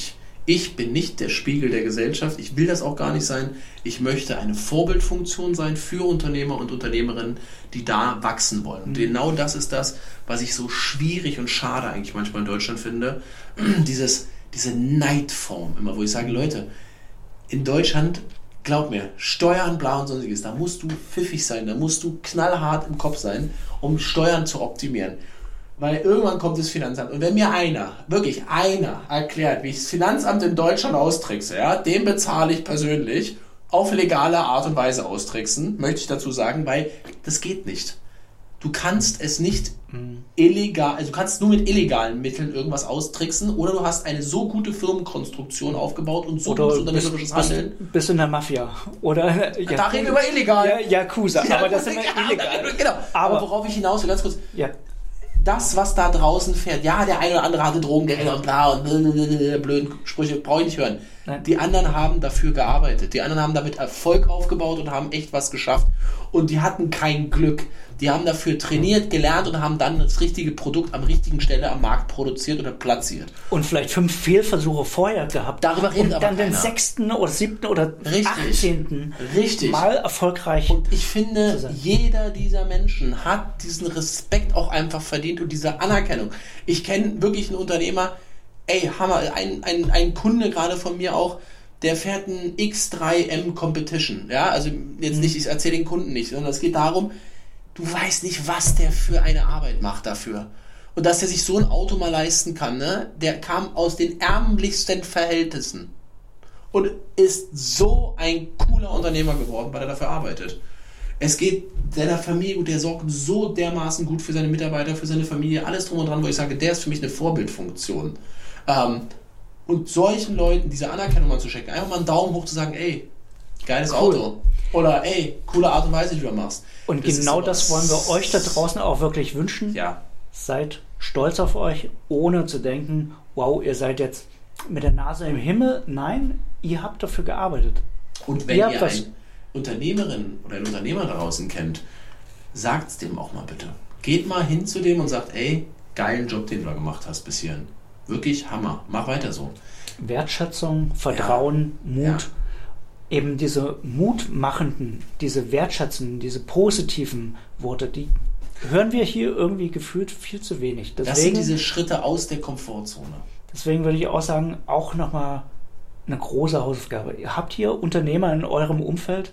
Ich bin nicht der Spiegel der Gesellschaft. Ich will das auch gar nicht sein. Ich möchte eine Vorbildfunktion sein für Unternehmer und Unternehmerinnen, die da wachsen wollen. Und genau das ist das, was ich so schwierig und schade eigentlich manchmal in Deutschland finde. Dieses, diese Neidform immer, wo ich sage, Leute, in Deutschland, glaub mir, Steuern, bla und sonstiges, da musst du pfiffig sein, da musst du knallhart im Kopf sein, um Steuern zu optimieren. Weil irgendwann kommt das Finanzamt. Und wenn mir einer, wirklich einer, erklärt, wie ich das Finanzamt in Deutschland austrickse, ja, dem bezahle ich persönlich auf legale Art und Weise austricksen, möchte ich dazu sagen, weil das geht nicht. Du kannst es nicht mhm. illegal, also du kannst nur mit illegalen Mitteln irgendwas austricksen oder du hast eine so gute Firmenkonstruktion aufgebaut und so gutes unternehmerisches Handeln. Bist in der Mafia. Oder, ja, da reden wir über illegal. Ja, Yakuza, ja, aber das sind wir illegal. Genau, aber, aber worauf ich hinaus will, ganz kurz. Ja. Das, was da draußen fährt, ja, der eine oder andere hatte Drogengelder und bla und blöden Sprüche, brauche ich nicht hören. Nein. Die anderen haben dafür gearbeitet. Die anderen haben damit Erfolg aufgebaut und haben echt was geschafft. Und die hatten kein Glück. Die haben dafür trainiert, gelernt und haben dann das richtige Produkt am richtigen Stelle am Markt produziert oder platziert. Und vielleicht fünf Fehlversuche vorher gehabt. Darüber redet und aber dann keiner. Den sechsten oder siebten oder Richtig. achtzehnten Richtig. Mal erfolgreich. Und ich finde, jeder dieser Menschen hat diesen Respekt auch einfach verdient und diese Anerkennung. Ich kenne wirklich einen Unternehmer, ey, Hammer, ein, ein, ein Kunde gerade von mir auch, der fährt ein X drei M Competition. Ja, also jetzt nicht, ich erzähle den Kunden nicht, sondern es geht darum, du weißt nicht, was der für eine Arbeit macht dafür. Und dass er sich so ein Auto mal leisten kann, ne? Der kam aus den ärmlichsten Verhältnissen und ist so ein cooler Unternehmer geworden, weil er dafür arbeitet. Es geht seiner Familie gut, der sorgt so dermaßen gut für seine Mitarbeiter, für seine Familie, alles drum und dran, wo ich sage, der ist für mich eine Vorbildfunktion. Ähm, und solchen Leuten diese Anerkennung mal zu schenken, einfach mal einen Daumen hoch zu sagen, ey, geiles cool. Auto. Oder ey, coole Art und Weise, die du machst. Und das genau das wollen wir euch da draußen auch wirklich wünschen. Ja. Seid stolz auf euch, ohne zu denken, wow, ihr seid jetzt mit der Nase im Himmel. Nein, ihr habt dafür gearbeitet. Und wenn ihr, ihr eine Unternehmerin oder einen Unternehmer da draußen kennt, sagt's dem auch mal bitte. Geht mal hin zu dem und sagt, ey, geilen Job, den du da gemacht hast bis hierhin. Wirklich Hammer. Mach weiter so. Wertschätzung, Vertrauen, ja. Mut. Ja. Eben diese mutmachenden, diese wertschätzenden, diese positiven Worte, die hören wir hier irgendwie gefühlt viel zu wenig. Deswegen, das sind diese Schritte aus der Komfortzone. Deswegen würde ich auch sagen, auch nochmal eine große Hausaufgabe. Ihr habt hier Unternehmer in eurem Umfeld,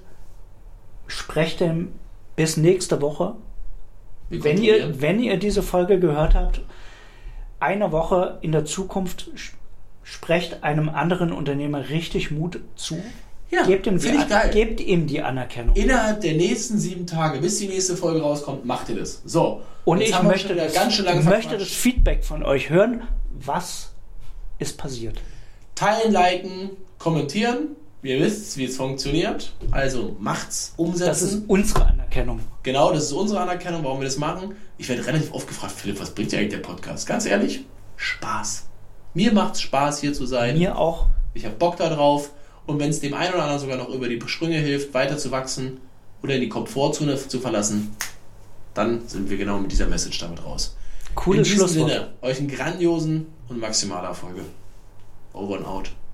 sprecht dem bis nächste Woche. Wenn ihr, wenn ihr diese Folge gehört habt, eine Woche in der Zukunft sprecht einem anderen Unternehmer richtig Mut zu. Ja, gebt, ihm die, ich geil. gebt ihm die Anerkennung. Innerhalb der nächsten sieben Tage, bis die nächste Folge rauskommt, macht ihr das. So. Und ich möchte, das, ganz schön lange möchte das Feedback von euch hören. Was ist passiert? Teilen, liken, kommentieren. Ihr wisst, wie es funktioniert. Also macht's, umsetzen. Das ist unsere Anerkennung. Genau, das ist unsere Anerkennung, warum wir das machen. Ich werde relativ oft gefragt, Philipp, was bringt dir eigentlich der Podcast? Ganz ehrlich, Spaß. Mir macht's Spaß, hier zu sein. Mir auch. Ich habe Bock da drauf. Und wenn es dem einen oder anderen sogar noch über die Sprünge hilft, weiter zu wachsen oder in die Komfortzone zu verlassen, dann sind wir genau mit dieser Message damit raus. Cooles Schlusswort. In diesem Sinne, euch einen grandiosen und maximalen Erfolg. Over and out.